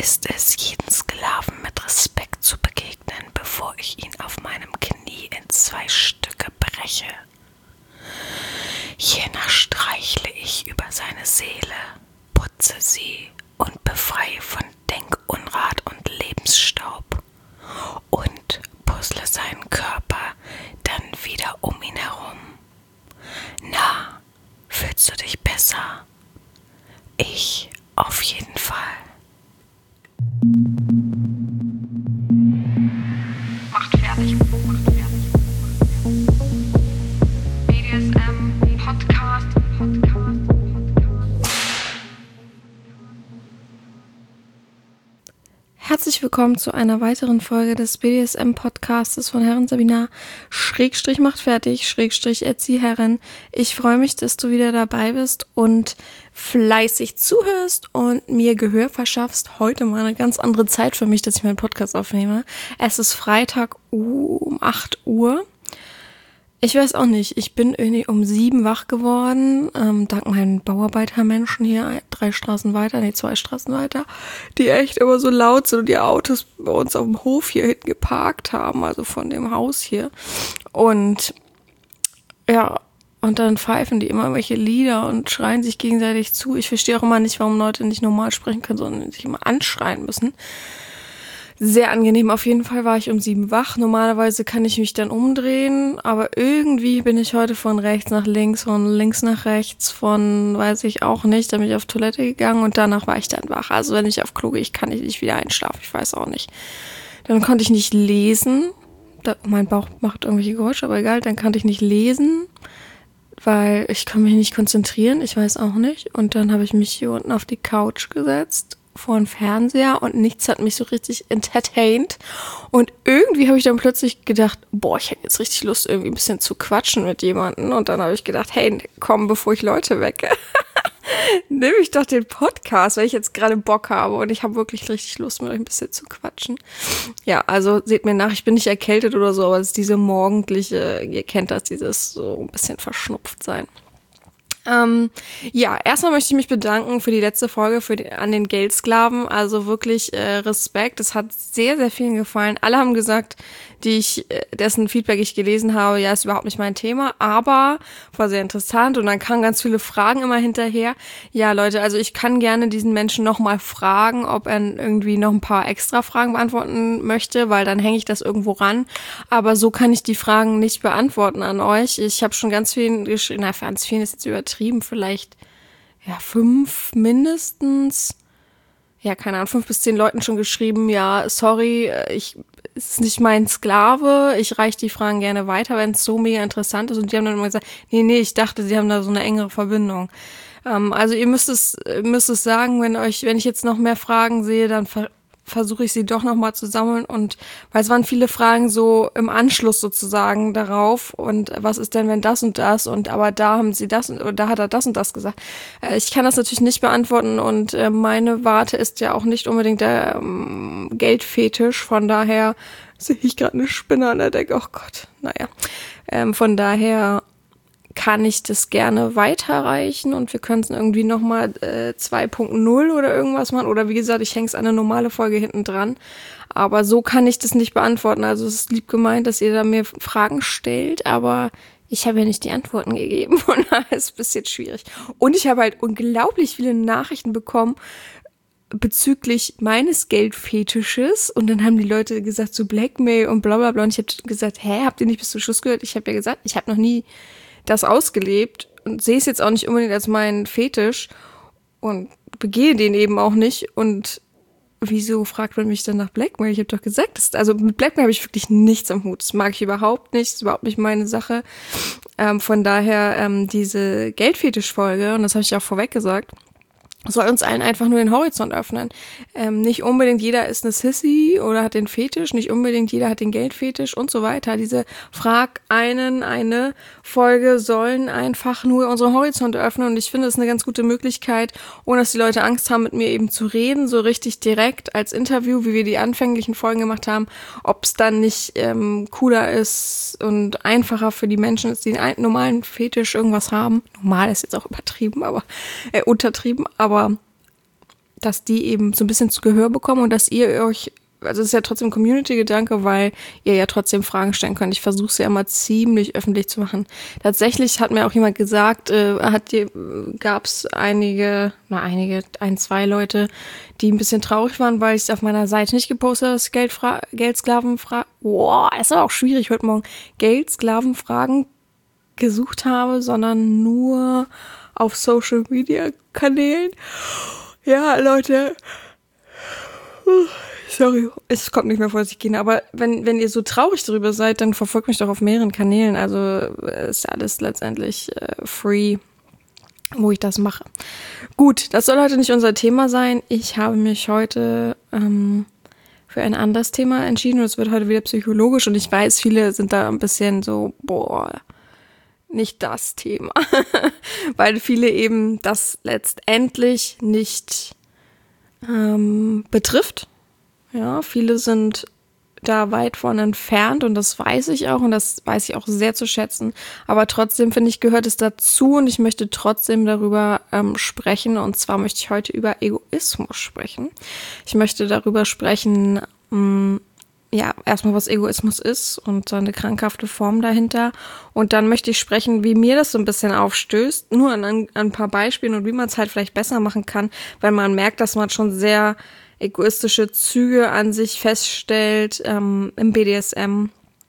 ist es, jeden Sklaven mit Respekt zu begegnen, bevor ich ihn auf meinem Knie in 2 Stücke breche. Hiernach streichle ich über seine Seele, putze sie und befreie von Denkunrat und Lebensstaub und puzzle seinen Körper dann wieder um ihn herum. Na, fühlst du dich besser? Ich auf jeden Fall. Macht fertig. BDSM Podcast. Herzlich willkommen zu einer weiteren Folge des BDSM-Podcastes von Herren Sabina / macht fertig / Erzieherin. Ich freue mich, dass du wieder dabei bist und fleißig zuhörst und mir Gehör verschaffst. Heute mal eine ganz andere Zeit für mich, dass ich meinen Podcast aufnehme. Es ist Freitag um 8 Uhr. Ich weiß auch nicht, ich bin irgendwie um 7 wach geworden, dank meinen Bauarbeitermenschen hier 2 Straßen weiter, die echt immer so laut sind und die Autos bei uns auf dem Hof hier hinten geparkt haben, also von dem Haus hier. Und ja, und dann pfeifen die immer welche Lieder und schreien sich gegenseitig zu. Ich verstehe auch immer nicht, warum Leute nicht normal sprechen können, sondern sich immer anschreien müssen. Sehr angenehm. Auf jeden Fall war ich um 7 wach. Normalerweise kann ich mich dann umdrehen, aber irgendwie bin ich heute von rechts nach links, von links nach rechts, von weiß ich auch nicht. Da bin ich auf Toilette gegangen und danach war ich dann wach. Also wenn ich auf Klo gehe, kann ich nicht wieder einschlafen. Ich weiß auch nicht. Dann konnte ich nicht lesen. Mein Bauch macht irgendwelche Geräusche, aber egal. Dann konnte ich nicht lesen, weil ich kann mich nicht konzentrieren. Ich weiß auch nicht. Und dann habe ich mich hier unten auf die Couch gesetzt vor dem Fernseher und nichts hat mich so richtig entertained. Und irgendwie habe ich dann plötzlich gedacht, boah, ich hätte jetzt richtig Lust, irgendwie ein bisschen zu quatschen mit jemandem. Und dann habe ich gedacht, hey, komm, bevor ich Leute wecke, nehme ich doch den Podcast, weil ich jetzt gerade Bock habe und ich habe wirklich richtig Lust, mit euch ein bisschen zu quatschen. Ja, also seht mir nach, ich bin nicht erkältet oder so, aber es ist diese morgendliche, ihr kennt das, dieses so ein bisschen verschnupft sein. Ja, erstmal möchte ich mich bedanken für die letzte Folge an den Geldsklaven. Also wirklich Respekt. Es hat sehr, sehr vielen gefallen. Alle haben gesagt, dessen Feedback ich gelesen habe, ja, ist überhaupt nicht mein Thema, aber war sehr interessant und dann kamen ganz viele Fragen immer hinterher. Ja, Leute, also ich kann gerne diesen Menschen nochmal fragen, ob er irgendwie noch ein paar extra Fragen beantworten möchte, weil dann hänge ich das irgendwo ran. Aber so kann ich die Fragen nicht beantworten an euch. Ich habe schon ganz vielen geschrieben, ganz vielen ist jetzt übertrieben, vielleicht 5 mindestens. Ja, keine Ahnung, 5 bis 10 Leuten schon geschrieben, ja, sorry, es ist nicht mein Sklave, ich reiche die Fragen gerne weiter, wenn es so mega interessant ist. Und die haben dann immer gesagt, nee, ich dachte, sie haben da so eine engere Verbindung. Also ihr müsst es sagen, wenn ich jetzt noch mehr Fragen sehe, dann versuche ich sie doch nochmal zu sammeln und weil es waren viele Fragen so im Anschluss sozusagen darauf und was ist denn, wenn das und das und aber da haben sie das und da hat er das und das gesagt. Ich kann das natürlich nicht beantworten und meine Warte ist ja auch nicht unbedingt der Geldfetisch, von daher sehe ich gerade eine Spinne an der Decke, oh Gott, naja. Von daher kann ich das gerne weiterreichen und wir können es irgendwie nochmal 2.0 oder irgendwas machen. Oder wie gesagt, ich hänge es an eine normale Folge hinten dran. Aber so kann ich das nicht beantworten. Also es ist lieb gemeint, dass ihr da mir Fragen stellt, aber ich habe ja nicht die Antworten gegeben. Von daher ist es ein bisschen schwierig. Und ich habe halt unglaublich viele Nachrichten bekommen bezüglich meines Geldfetisches und dann haben die Leute gesagt, so Blackmail und bla bla bla. Und ich habe gesagt, habt ihr nicht bis zum Schluss gehört? Ich habe ja gesagt, ich habe noch nie das ausgelebt und sehe es jetzt auch nicht unbedingt als meinen Fetisch und begehe den eben auch nicht. Und wieso fragt man mich dann nach Blackmail? Ich habe doch gesagt, also mit Blackmail habe ich wirklich nichts am Hut. Das mag ich überhaupt nicht, das ist überhaupt nicht meine Sache. Von daher diese Geldfetisch-Folge, und das habe ich auch vorweg gesagt, soll uns allen einfach nur den Horizont öffnen. Nicht unbedingt jeder ist eine Sissy oder hat den Fetisch, nicht unbedingt jeder hat den Geldfetisch und so weiter. Diese eine Folge sollen einfach nur unseren Horizont öffnen und ich finde, das ist eine ganz gute Möglichkeit, ohne dass die Leute Angst haben, mit mir eben zu reden, so richtig direkt als Interview, wie wir die anfänglichen Folgen gemacht haben, ob es dann nicht cooler ist und einfacher für die Menschen ist, die einen normalen Fetisch irgendwas haben. Normal ist jetzt auch untertrieben, aber dass die eben so ein bisschen zu Gehör bekommen und dass ihr euch, also es ist ja trotzdem Community-Gedanke, weil ihr ja trotzdem Fragen stellen könnt. Ich versuche es ja immer ziemlich öffentlich zu machen. Tatsächlich hat mir auch jemand gesagt, gab es ein, zwei Leute, die ein bisschen traurig waren, weil ich es auf meiner Seite nicht gepostet habe, dass Geldsklavenfragen, ist aber auch schwierig heute Morgen, Geldsklavenfragen gesucht habe, sondern nur auf Social-Media-Kanälen. Ja, Leute, sorry, es kommt nicht mehr vor sich gehen, aber wenn ihr so traurig darüber seid, dann verfolgt mich doch auf mehreren Kanälen, also ist alles letztendlich free, wo ich das mache. Gut, das soll heute nicht unser Thema sein. Ich habe mich heute für ein anderes Thema entschieden und es wird heute wieder psychologisch und ich weiß, viele sind da ein bisschen so, nicht das Thema, weil viele eben das letztendlich nicht betrifft. Ja, viele sind da weit von entfernt und das weiß ich auch und das weiß ich auch sehr zu schätzen. Aber trotzdem finde ich, gehört es dazu und ich möchte trotzdem darüber sprechen und zwar möchte ich heute über Egoismus sprechen. Ich möchte darüber sprechen, erstmal was Egoismus ist und so eine krankhafte Form dahinter und dann möchte ich sprechen, wie mir das so ein bisschen aufstößt, nur an ein paar Beispielen und wie man es halt vielleicht besser machen kann, weil man merkt, dass man schon sehr egoistische Züge an sich feststellt im BDSM,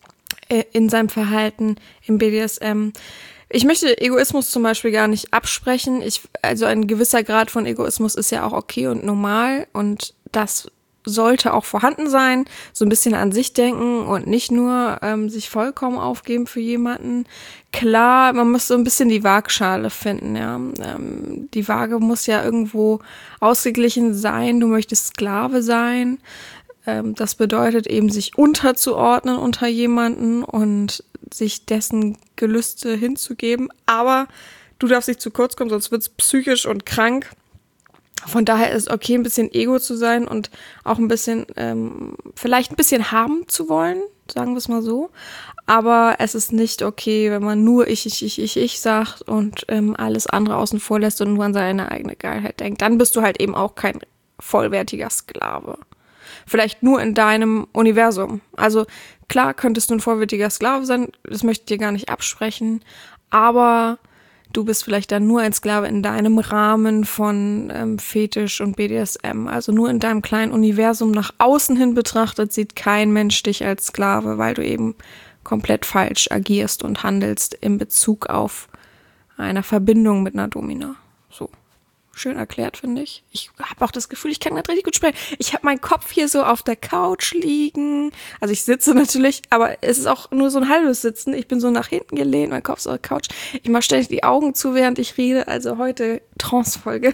in seinem Verhalten im BDSM. Ich möchte Egoismus zum Beispiel gar nicht absprechen. Also ein gewisser Grad von Egoismus ist ja auch okay und normal und das sollte auch vorhanden sein, so ein bisschen an sich denken und nicht nur sich vollkommen aufgeben für jemanden. Klar, man muss so ein bisschen die Waagschale finden, ja. Die Waage muss ja irgendwo ausgeglichen sein, du möchtest Sklave sein. Das bedeutet eben, sich unterzuordnen unter jemanden und sich dessen Gelüste hinzugeben. Aber du darfst nicht zu kurz kommen, sonst wird's psychisch und krank. Von daher ist es okay, ein bisschen Ego zu sein und auch ein bisschen, vielleicht ein bisschen haben zu wollen, sagen wir es mal so. Aber es ist nicht okay, wenn man nur ich sagt und alles andere außen vor lässt und nur an seine eigene Geilheit denkt. Dann bist du halt eben auch kein vollwertiger Sklave. Vielleicht nur in deinem Universum. Also klar könntest du ein vollwertiger Sklave sein, das möchte ich dir gar nicht absprechen, aber du bist vielleicht dann nur ein Sklave in deinem Rahmen von Fetisch und BDSM. Also nur in deinem kleinen Universum nach außen hin betrachtet sieht kein Mensch dich als Sklave, weil du eben komplett falsch agierst und handelst in Bezug auf eine Verbindung mit einer Domina. So. Schön erklärt, finde ich. Ich habe auch das Gefühl, ich kann nicht richtig gut sprechen. Ich habe meinen Kopf hier so auf der Couch liegen. Also ich sitze natürlich, aber es ist auch nur so ein halbes Sitzen. Ich bin so nach hinten gelehnt, mein Kopf ist auf der Couch. Ich mache ständig die Augen zu, während ich rede. Also heute Trance-Folge.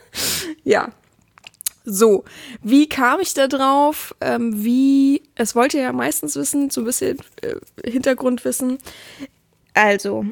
Ja. So, wie kam ich da drauf? Es wollt ihr ja meistens wissen, so ein bisschen Hintergrundwissen. Also,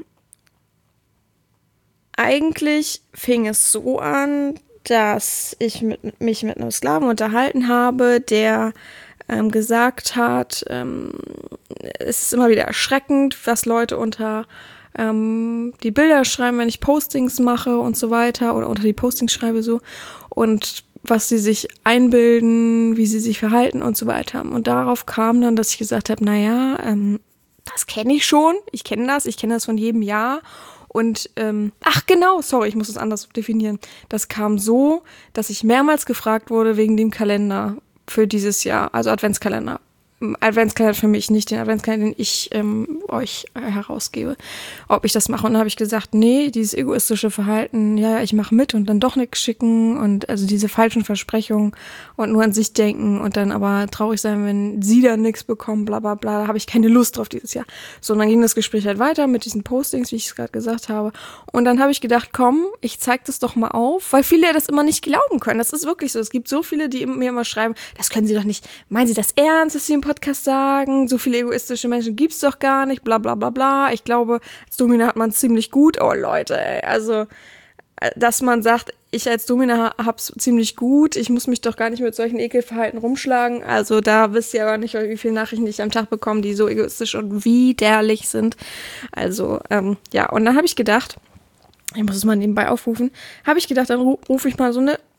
eigentlich fing es so an, dass ich mich mit einem Sklaven unterhalten habe, der gesagt hat, es ist immer wieder erschreckend, was Leute unter die Bilder schreiben, wenn ich Postings mache und so weiter oder unter die Postings schreibe so und was sie sich einbilden, wie sie sich verhalten und so weiter. Und darauf kam dann, dass ich gesagt habe, das kenne ich schon, ich kenne das von jedem Jahr. Und, ich muss es anders definieren. Das kam so, dass ich mehrmals gefragt wurde wegen dem Kalender für dieses Jahr, also Adventskalender. Adventskalender für mich, nicht den Adventskalender, den ich euch herausgebe, ob ich das mache. Und dann habe ich gesagt, nee, dieses egoistische Verhalten, ja, ich mache mit und dann doch nichts schicken und also diese falschen Versprechungen und nur an sich denken und dann aber traurig sein, wenn sie dann nichts bekommen, bla bla bla, da habe ich keine Lust drauf dieses Jahr. So, und dann ging das Gespräch halt weiter mit diesen Postings, wie ich es gerade gesagt habe. Und dann habe ich gedacht, komm, ich zeig das doch mal auf, weil viele ja das immer nicht glauben können. Das ist wirklich so. Es gibt so viele, die mir immer schreiben, das können sie doch nicht, meinen sie das ernst, dass sie im Podcast sagen, so viele egoistische Menschen gibt's doch gar nicht, bla bla bla bla. Ich glaube, als Domina hat man ziemlich gut. Oh Leute, ey, also, dass man sagt, ich als Domina hab's ziemlich gut, ich muss mich doch gar nicht mit solchen Ekelverhalten rumschlagen. Also da wisst ihr aber nicht, wie viele Nachrichten ich am Tag bekomme, die so egoistisch und widerlich sind. Also, und dann habe ich gedacht, ich muss es mal nebenbei aufrufen, habe ich gedacht, dann rufe ich mal so eine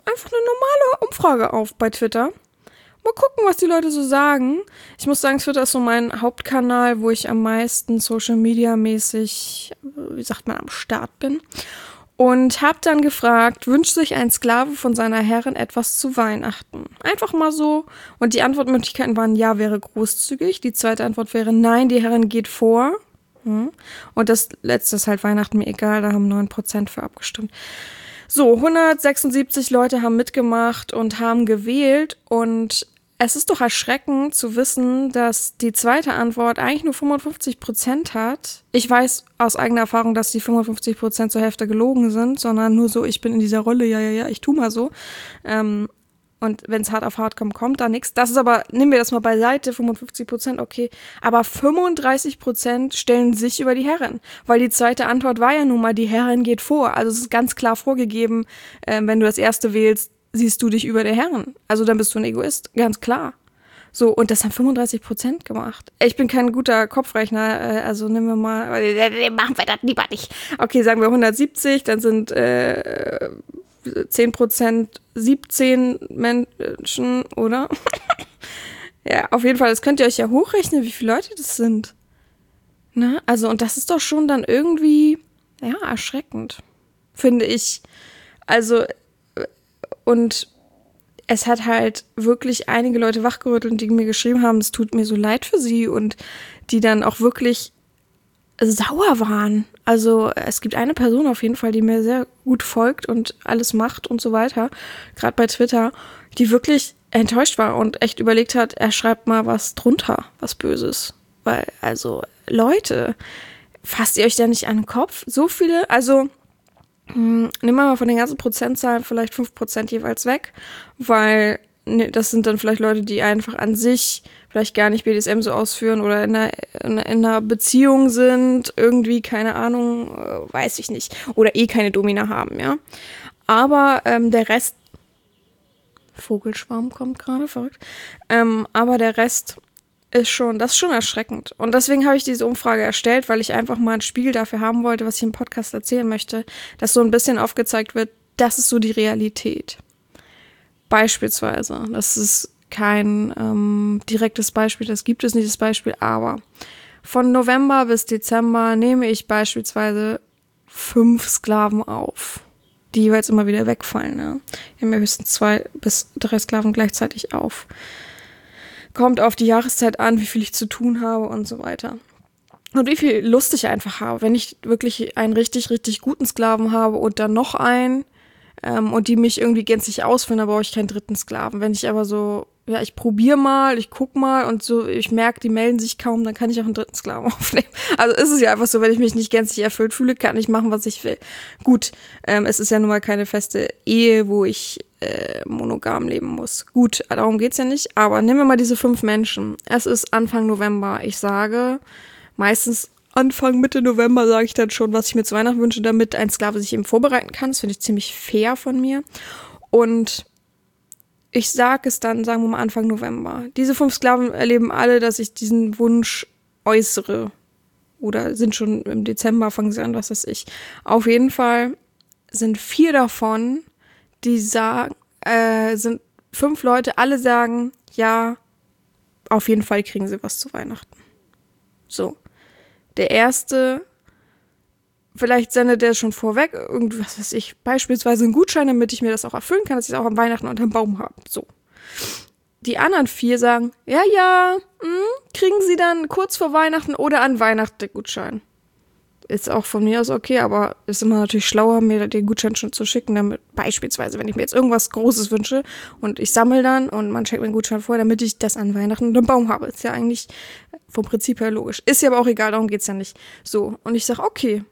einfach eine normale Umfrage auf bei Twitter. Mal gucken, was die Leute so sagen. Ich muss sagen, Twitter ist so mein Hauptkanal, wo ich am meisten Social-Media-mäßig, wie sagt man, am Start bin. Und habe dann gefragt, wünscht sich ein Sklave von seiner Herrin etwas zu Weihnachten? Einfach mal so. Und die Antwortmöglichkeiten waren, ja, wäre großzügig. Die zweite Antwort wäre, nein, die Herrin geht vor. Und das letzte ist halt Weihnachten mir egal, da haben 9% für abgestimmt. So, 176 Leute haben mitgemacht und haben gewählt und es ist doch erschreckend zu wissen, dass die zweite Antwort eigentlich nur 55% hat. Ich weiß aus eigener Erfahrung, dass die 55% zur Hälfte gelogen sind, sondern nur so, ich bin in dieser Rolle, ja, ich tu mal so. Und wenn es hart auf hart kommt, kommt da nichts. Das ist aber, nehmen wir das mal beiseite, 55%, okay. Aber 35% stellen sich über die Herrin. Weil die zweite Antwort war ja nun mal, die Herrin geht vor. Also es ist ganz klar vorgegeben, wenn du das erste wählst, siehst du dich über der Herrin. Also dann bist du ein Egoist, ganz klar. So, und das haben 35% gemacht. Ich bin kein guter Kopfrechner, also nehmen wir mal, machen wir das lieber nicht. Okay, sagen wir 170, dann sind 10% 17 Menschen, oder? Ja, auf jeden Fall, das könnt ihr euch ja hochrechnen, wie viele Leute das sind. Ne? Also, und das ist doch schon dann irgendwie, ja, erschreckend, finde ich. Also, und es hat halt wirklich einige Leute wachgerüttelt, die mir geschrieben haben, es tut mir so leid für sie und die dann auch wirklich sauer waren. Also es gibt eine Person auf jeden Fall, die mir sehr gut folgt und alles macht und so weiter, gerade bei Twitter, die wirklich enttäuscht war und echt überlegt hat, er schreibt mal was drunter, was Böses. Weil, also Leute, fasst ihr euch da nicht an den Kopf? So viele, also nehmen wir mal von den ganzen Prozentzahlen vielleicht 5% jeweils weg, weil das sind dann vielleicht Leute, die einfach an sich vielleicht gar nicht BDSM so ausführen oder in einer Beziehung sind, irgendwie, keine Ahnung, weiß ich nicht, oder keine Domina haben, ja. Aber der Rest, Vogelschwarm kommt gerade, verrückt, aber der Rest das ist schon erschreckend. Und deswegen habe ich diese Umfrage erstellt, weil ich einfach mal ein Spiel dafür haben wollte, was ich im Podcast erzählen möchte, dass so ein bisschen aufgezeigt wird, das ist so die Realität. Beispielsweise, das ist kein direktes Beispiel, das gibt es nicht, das Beispiel, aber von November bis Dezember nehme ich beispielsweise 5 Sklaven auf, die jeweils immer wieder wegfallen. Ne? Ich nehme höchstens 2 bis 3 Sklaven gleichzeitig auf. Kommt auf die Jahreszeit an, wie viel ich zu tun habe und so weiter. Und wie viel Lust ich einfach habe. Wenn ich wirklich einen richtig, richtig guten Sklaven habe und dann noch einen und die mich irgendwie gänzlich ausfüllen, dann brauche ich keinen dritten Sklaven. Wenn ich aber so, ja, ich probiere mal, ich guck mal und so, ich merke, die melden sich kaum, dann kann ich auch einen dritten Sklaven aufnehmen. Also ist es ja einfach so, wenn ich mich nicht gänzlich erfüllt fühle, kann ich machen, was ich will. Gut, es ist ja nun mal keine feste Ehe, wo ich monogam leben muss. Gut, darum geht's ja nicht, aber nehmen wir mal diese 5 Menschen. Es ist Anfang November. Ich sage, meistens Anfang, Mitte November sage ich dann schon, was ich mir zu Weihnachten wünsche, damit ein Sklave sich eben vorbereiten kann. Das finde ich ziemlich fair von mir. Und ich sage es dann, sagen wir mal Anfang November. Diese 5 Sklaven erleben alle, dass ich diesen Wunsch äußere. Oder sind schon im Dezember, fangen sie an, was weiß ich. Auf jeden Fall sind 4 davon, die sagen, sind 5 Leute, alle sagen, ja, auf jeden Fall kriegen sie was zu Weihnachten. So. Der erste, vielleicht sendet der schon vorweg, irgendwas weiß ich, beispielsweise einen Gutschein, damit ich mir das auch erfüllen kann, dass ich es auch am Weihnachten unterm Baum habe. So. Die anderen 4 sagen, ja, kriegen sie dann kurz vor Weihnachten oder an Weihnachten den Gutschein. Ist auch von mir aus okay, aber ist immer natürlich schlauer, mir den Gutschein schon zu schicken, damit beispielsweise, wenn ich mir jetzt irgendwas Großes wünsche und ich sammle dann und man checkt mir den Gutschein vor, damit ich das an Weihnachten unter dem Baum habe. Ist ja eigentlich vom Prinzip her logisch. Ist ja aber auch egal, darum geht's ja nicht. So, und ich sag, okay,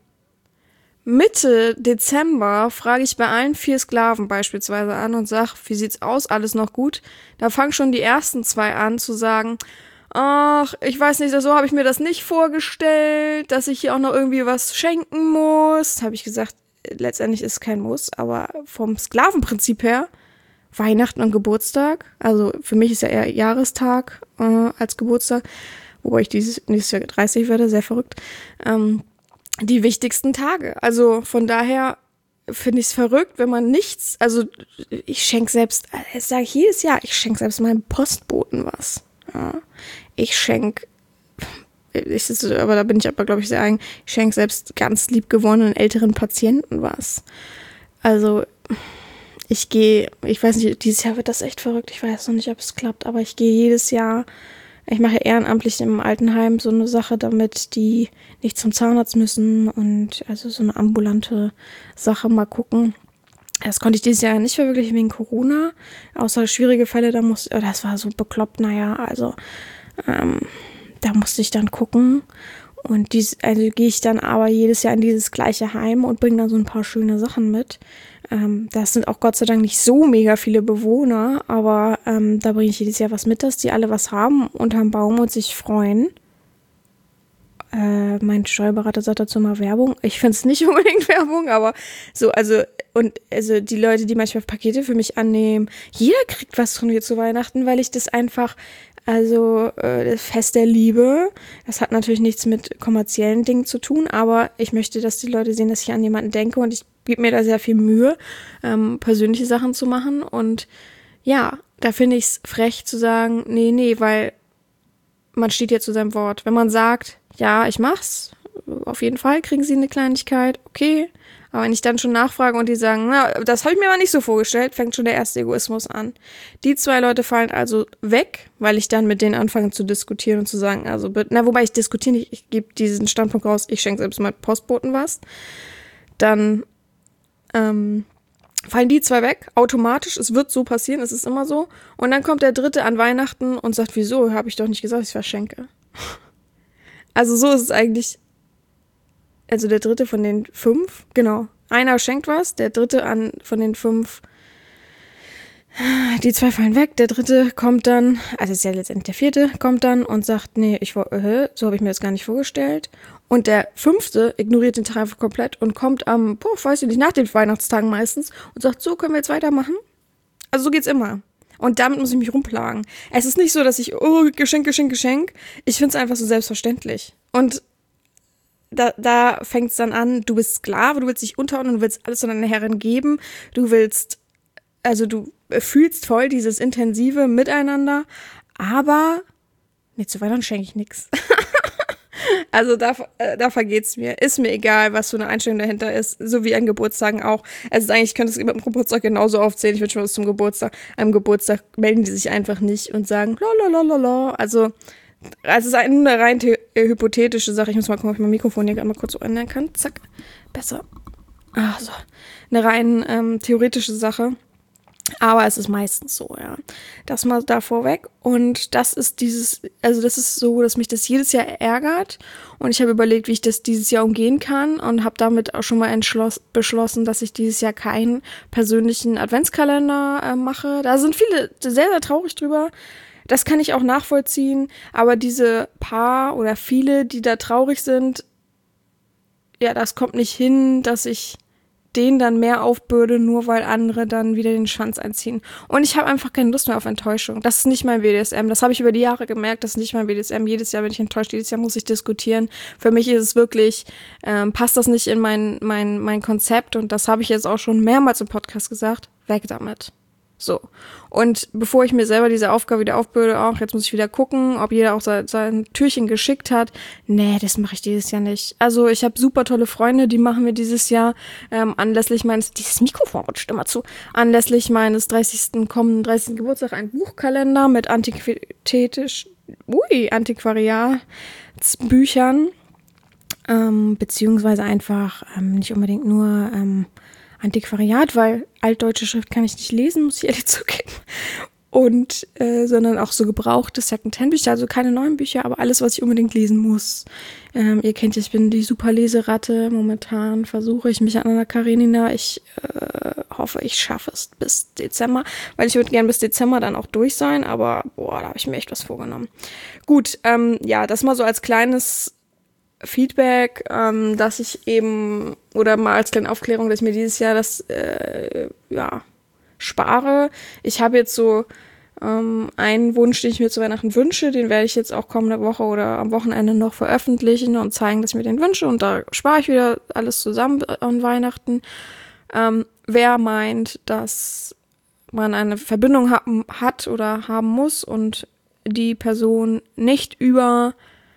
Mitte Dezember frage ich bei allen 4 Sklaven beispielsweise an und sag, wie sieht's aus, alles noch gut? Da fangen schon die ersten 2 an zu sagen, ach, ich weiß nicht, so habe ich mir das nicht vorgestellt, dass ich hier auch noch irgendwie was schenken muss. Habe ich gesagt, letztendlich ist es kein Muss, aber vom Sklavenprinzip her, Weihnachten und Geburtstag, also für mich ist ja eher Jahrestag als Geburtstag, wobei ich nächstes Jahr 30 werde, sehr verrückt, die wichtigsten Tage. Also von daher finde ich es verrückt, wenn man nichts, also ich schenke selbst, das sage ich jedes Jahr, ich schenke selbst meinem Postboten was. Ja. Ich schenke, aber da bin ich aber, glaube ich, sehr eigen, ich schenke selbst ganz liebgewonnenen älteren Patienten was. Also ich weiß nicht, dieses Jahr wird das echt verrückt, ich weiß noch nicht, ob es klappt, aber ich gehe jedes Jahr, ich mache ehrenamtlich im Altenheim so eine Sache, damit die nicht zum Zahnarzt müssen und also so eine ambulante Sache mal gucken. Das konnte ich dieses Jahr nicht verwirklichen wegen Corona, außer schwierige Fälle, das war so bekloppt, also da musste ich dann gucken und also gehe ich dann aber jedes Jahr in dieses gleiche Heim und bringe dann so ein paar schöne Sachen mit. Das sind auch Gott sei Dank nicht so mega viele Bewohner, aber da bringe ich jedes Jahr was mit, dass die alle was haben unterm Baum und sich freuen. Mein Steuerberater sagt dazu mal Werbung. Ich finde es nicht unbedingt Werbung, aber so, also die Leute, die manchmal Pakete für mich annehmen, jeder kriegt was von mir zu Weihnachten, weil ich das einfach, das Fest der Liebe, das hat natürlich nichts mit kommerziellen Dingen zu tun, aber ich möchte, dass die Leute sehen, dass ich an jemanden denke und ich gebe mir da sehr viel Mühe, persönliche Sachen zu machen und ja, da finde ich es frech zu sagen, nee, weil man steht ja zu seinem Wort. Wenn man sagt, ja, ich mach's, auf jeden Fall kriegen sie eine Kleinigkeit, okay. Aber wenn ich dann schon nachfrage und die sagen, na, das habe ich mir aber nicht so vorgestellt, fängt schon der erste Egoismus an. Die 2 Leute fallen also weg, weil ich dann mit denen anfange zu diskutieren und zu sagen, also, wobei ich diskutiere nicht, ich gebe diesen Standpunkt raus, ich schenke selbst meinem Postboten was. Dann fallen die 2 weg, automatisch, es wird so passieren, es ist immer so. Und dann kommt der 3. an Weihnachten und sagt, wieso, habe ich doch nicht gesagt, ich verschenke. Also so ist es eigentlich, also der 3. von den 5, genau, einer schenkt was, der 3. von den 5, die 2 fallen weg, der 3. kommt dann, also ist ja letztendlich der 4. kommt dann und sagt, nee, so habe ich mir das gar nicht vorgestellt. Und der 5. ignoriert den Tag einfach komplett und kommt weiß ich nicht, nach den Weihnachtstagen meistens und sagt, so, können wir jetzt weitermachen? Also so geht's immer. Und damit muss ich mich rumplagen. Es ist nicht so, dass ich, Geschenk. Ich finde es einfach so selbstverständlich. Und da fängt es dann an, du bist Sklave, du willst dich unterordnen, du willst alles an deine Herrin geben, du fühlst voll dieses intensive Miteinander, aber zu Weihnachten schenke ich nichts. Also da vergeht's mir. Ist mir egal, was für eine Einstellung dahinter ist. So wie an Geburtstagen auch. Also eigentlich könnte es mit dem Geburtstag genauso aufzählen. Ich wünsche mir was zum Geburtstag. Am Geburtstag melden die sich einfach nicht und sagen lalalala. Also es ist eine rein hypothetische Sache. Ich muss mal gucken, ob ich mein Mikrofon hier gerade mal kurz so ändern kann. Zack. Besser. So. Eine rein theoretische Sache. Aber es ist meistens so, ja. Das mal da vorweg. Und das ist das ist so, dass mich das jedes Jahr ärgert. Und ich habe überlegt, wie ich das dieses Jahr umgehen kann und habe damit auch schon mal beschlossen, dass ich dieses Jahr keinen persönlichen Adventskalender mache. Da sind viele sehr, sehr traurig drüber. Das kann ich auch nachvollziehen. Aber diese paar oder viele, die da traurig sind, ja, das kommt nicht hin, dass ich denen dann mehr aufbürde, nur weil andere dann wieder den Schwanz einziehen. Und ich habe einfach keine Lust mehr auf Enttäuschung. Das ist nicht mein BDSM. Das habe ich über die Jahre gemerkt. Das ist nicht mein BDSM. Jedes Jahr bin ich enttäuscht. Jedes Jahr muss ich diskutieren. Für mich ist es wirklich, passt das nicht in mein Konzept. Und das habe ich jetzt auch schon mehrmals im Podcast gesagt. Weg damit. So. Und bevor ich mir selber diese Aufgabe wieder aufbürde, jetzt muss ich wieder gucken, ob jeder auch sein Türchen geschickt hat. Nee, das mache ich dieses Jahr nicht. Also ich habe super tolle Freunde, die machen mir dieses Jahr anlässlich dieses Mikrofon rutscht immer zu, anlässlich meines 30. Geburtstag einen Buchkalender mit Antiquariatsbüchern, beziehungsweise einfach nicht unbedingt nur Antiquariat, weil altdeutsche Schrift kann ich nicht lesen, muss ich ehrlich zugeben. Und, sondern auch so gebrauchte Second-Hand-Bücher, also keine neuen Bücher, aber alles, was ich unbedingt lesen muss. Ihr kennt ja, ich bin die super Leseratte. Momentan versuche ich mich an Anna Karenina. Ich hoffe, ich schaffe es bis Dezember, weil ich würde gern bis Dezember dann auch durch sein, aber da habe ich mir echt was vorgenommen. Gut, das mal so als kleines Feedback, dass ich eben, oder mal als kleine Aufklärung, dass ich mir dieses Jahr das, spare. Ich habe jetzt so einen Wunsch, den ich mir zu Weihnachten wünsche, den werde ich jetzt auch kommende Woche oder am Wochenende noch veröffentlichen und zeigen, dass ich mir den wünsche, und da spare ich wieder alles zusammen an Weihnachten. Wer meint, dass man eine Verbindung hat oder haben muss und die Person nicht über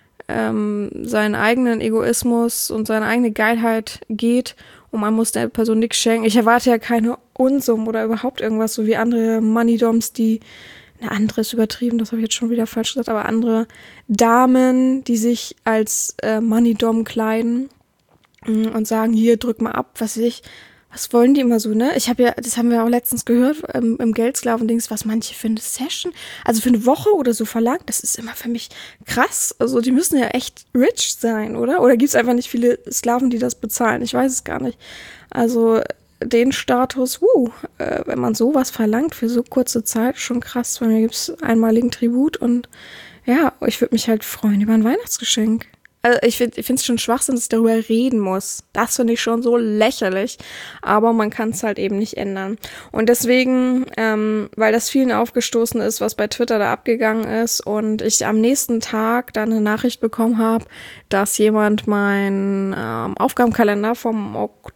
seinen eigenen Egoismus und seine eigene Geilheit geht und man muss der Person nichts schenken. Ich erwarte ja keine Unsummen oder überhaupt irgendwas, so wie andere Money-Doms, andere ist übertrieben, das habe ich jetzt schon wieder falsch gesagt, aber andere Damen, die sich als Money-Dom kleiden und sagen, hier, drück mal ab, was wollen die immer so, ne? Das haben wir auch letztens gehört im Geldsklaven-Dings, was manche für eine Session, also für eine Woche oder so verlangt, das ist immer für mich krass. Also die müssen ja echt rich sein, oder? Oder gibt es einfach nicht viele Sklaven, die das bezahlen? Ich weiß es gar nicht. Also den Status, wenn man sowas verlangt für so kurze Zeit, schon krass. Bei mir gibt es einmaligen Tribut und ja, ich würde mich halt freuen über ein Weihnachtsgeschenk. Also ich finde es schon Schwachsinn, dass ich darüber reden muss. Das finde ich schon so lächerlich. Aber man kann es halt eben nicht ändern. Und deswegen, weil das vielen aufgestoßen ist, was bei Twitter da abgegangen ist und ich am nächsten Tag dann eine Nachricht bekommen habe, dass jemand meinen Aufgabenkalender vom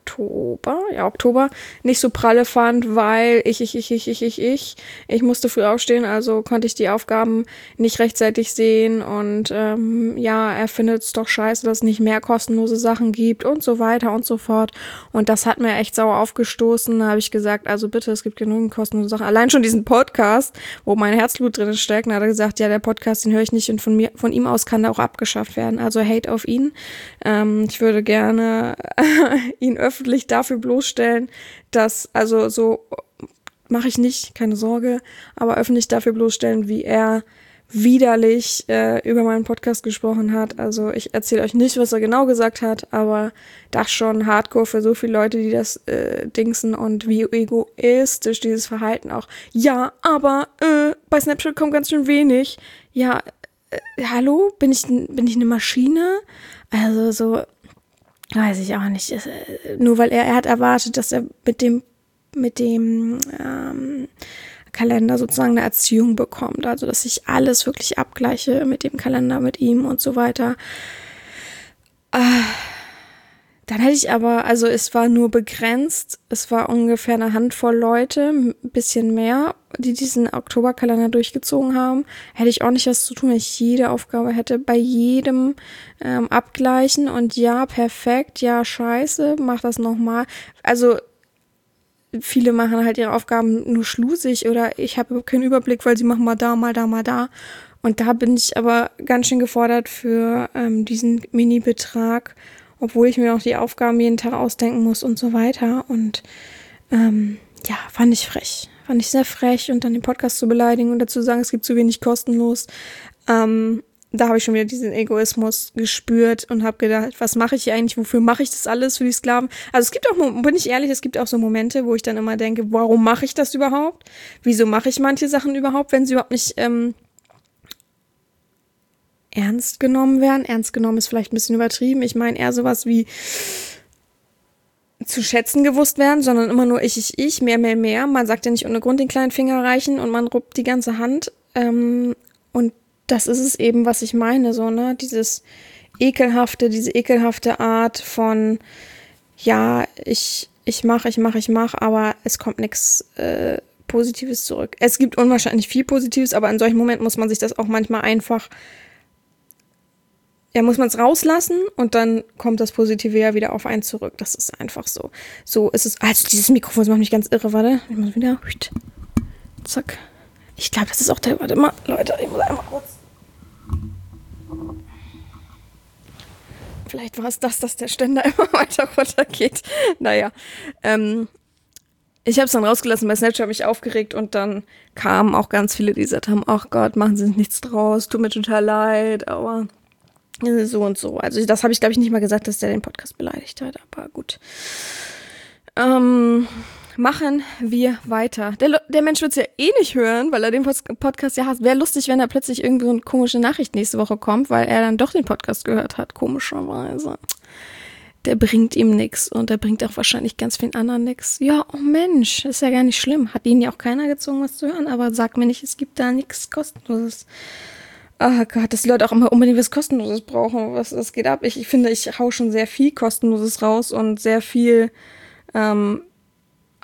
Oktober nicht so pralle fand, weil ich musste früh aufstehen, also konnte ich die Aufgaben nicht rechtzeitig sehen und er findet es doch scheiße, dass es nicht mehr kostenlose Sachen gibt und so weiter und so fort. Und das hat mir echt sauer aufgestoßen. Da habe ich gesagt, also bitte, es gibt genügend kostenlose Sachen. Allein schon diesen Podcast, wo mein Herzblut drin steckt, da hat er gesagt, ja, der Podcast, den höre ich nicht und von ihm aus kann der auch abgeschafft werden. Also Hate auf ihn. Ich würde gerne ihn öffentlich dafür bloßstellen, dass, also so mache ich nicht, keine Sorge, aber öffentlich dafür bloßstellen, wie er widerlich über meinen Podcast gesprochen hat. Also ich erzähle euch nicht, was er genau gesagt hat, aber das schon hardcore für so viele Leute, die das dingsen und wie egoistisch dieses Verhalten auch. Ja, aber bei Snapchat kommt ganz schön wenig. Ja, hallo? Bin ich eine Maschine? Also so, weiß ich auch nicht. Nur weil er hat erwartet, dass er mit dem Kalender sozusagen eine Erziehung bekommt. Also, dass ich alles wirklich abgleiche mit dem Kalender, mit ihm und so weiter. Dann hätte ich aber, also es war nur begrenzt, es war ungefähr eine Handvoll Leute, ein bisschen mehr, die diesen Oktoberkalender durchgezogen haben. Hätte ich auch nicht was zu tun, wenn ich jede Aufgabe hätte, bei jedem abgleichen und ja, perfekt, ja, scheiße, mach das nochmal. Also viele machen halt ihre Aufgaben nur schlusig oder ich habe keinen Überblick, weil sie machen mal da, mal da, mal da. Und da bin ich aber ganz schön gefordert für diesen Mini-Betrag, obwohl ich mir auch die Aufgaben jeden Tag ausdenken muss und so weiter. Und fand ich frech. Fand ich sehr frech und dann den Podcast zu beleidigen und dazu sagen, es gibt zu wenig kostenlos. Da habe ich schon wieder diesen Egoismus gespürt und habe gedacht, was mache ich hier eigentlich, wofür mache ich das alles für die Sklaven? Also es gibt auch, bin ich ehrlich, es gibt auch so Momente, wo ich dann immer denke, warum mache ich das überhaupt? Wieso mache ich manche Sachen überhaupt, wenn sie überhaupt nicht ernst genommen werden? Ernst genommen ist vielleicht ein bisschen übertrieben. Ich meine eher sowas wie zu schätzen gewusst werden, sondern immer nur ich, mehr. Man sagt ja nicht ohne Grund den kleinen Finger reichen und man ruppt die ganze Hand. Und das ist es eben, was ich meine, so, ne, diese ekelhafte Art von, ja, ich mach, aber es kommt nichts Positives zurück. Es gibt unwahrscheinlich viel Positives, aber in solchen Momenten muss man sich das auch manchmal einfach, muss man es rauslassen und dann kommt das Positive ja wieder auf einen zurück. Das ist einfach so. So ist es. Also dieses Mikrofon, das macht mich ganz irre, warte. Ich muss wieder, zack. Ich glaube, das ist auch der, warte mal, Leute, ich muss einmal kurz. Vielleicht war es das, dass der Ständer immer weiter runtergeht. Naja, ich habe es dann rausgelassen, bei Snapchat habe ich aufgeregt und dann kamen auch ganz viele, die gesagt haben, ach Gott, machen Sie nichts draus, tut mir total leid, aber so und so. Also das habe ich, glaube ich, nicht mal gesagt, dass der den Podcast beleidigt hat, aber gut. Machen wir weiter. Der Mensch wird es ja eh nicht hören, weil er den Podcast ja hasst. Wäre lustig, wenn da plötzlich irgendwie so eine komische Nachricht nächste Woche kommt, weil er dann doch den Podcast gehört hat, komischerweise. Der bringt ihm nix und der bringt auch wahrscheinlich ganz vielen anderen nix. Ja, oh Mensch, ist ja gar nicht schlimm. Hat ihn ja auch keiner gezwungen, was zu hören, aber sag mir nicht, es gibt da nichts Kostenloses. Oh Gott, dass die Leute auch immer unbedingt was Kostenloses brauchen. Was geht ab? Ich finde, ich hau schon sehr viel Kostenloses raus und sehr viel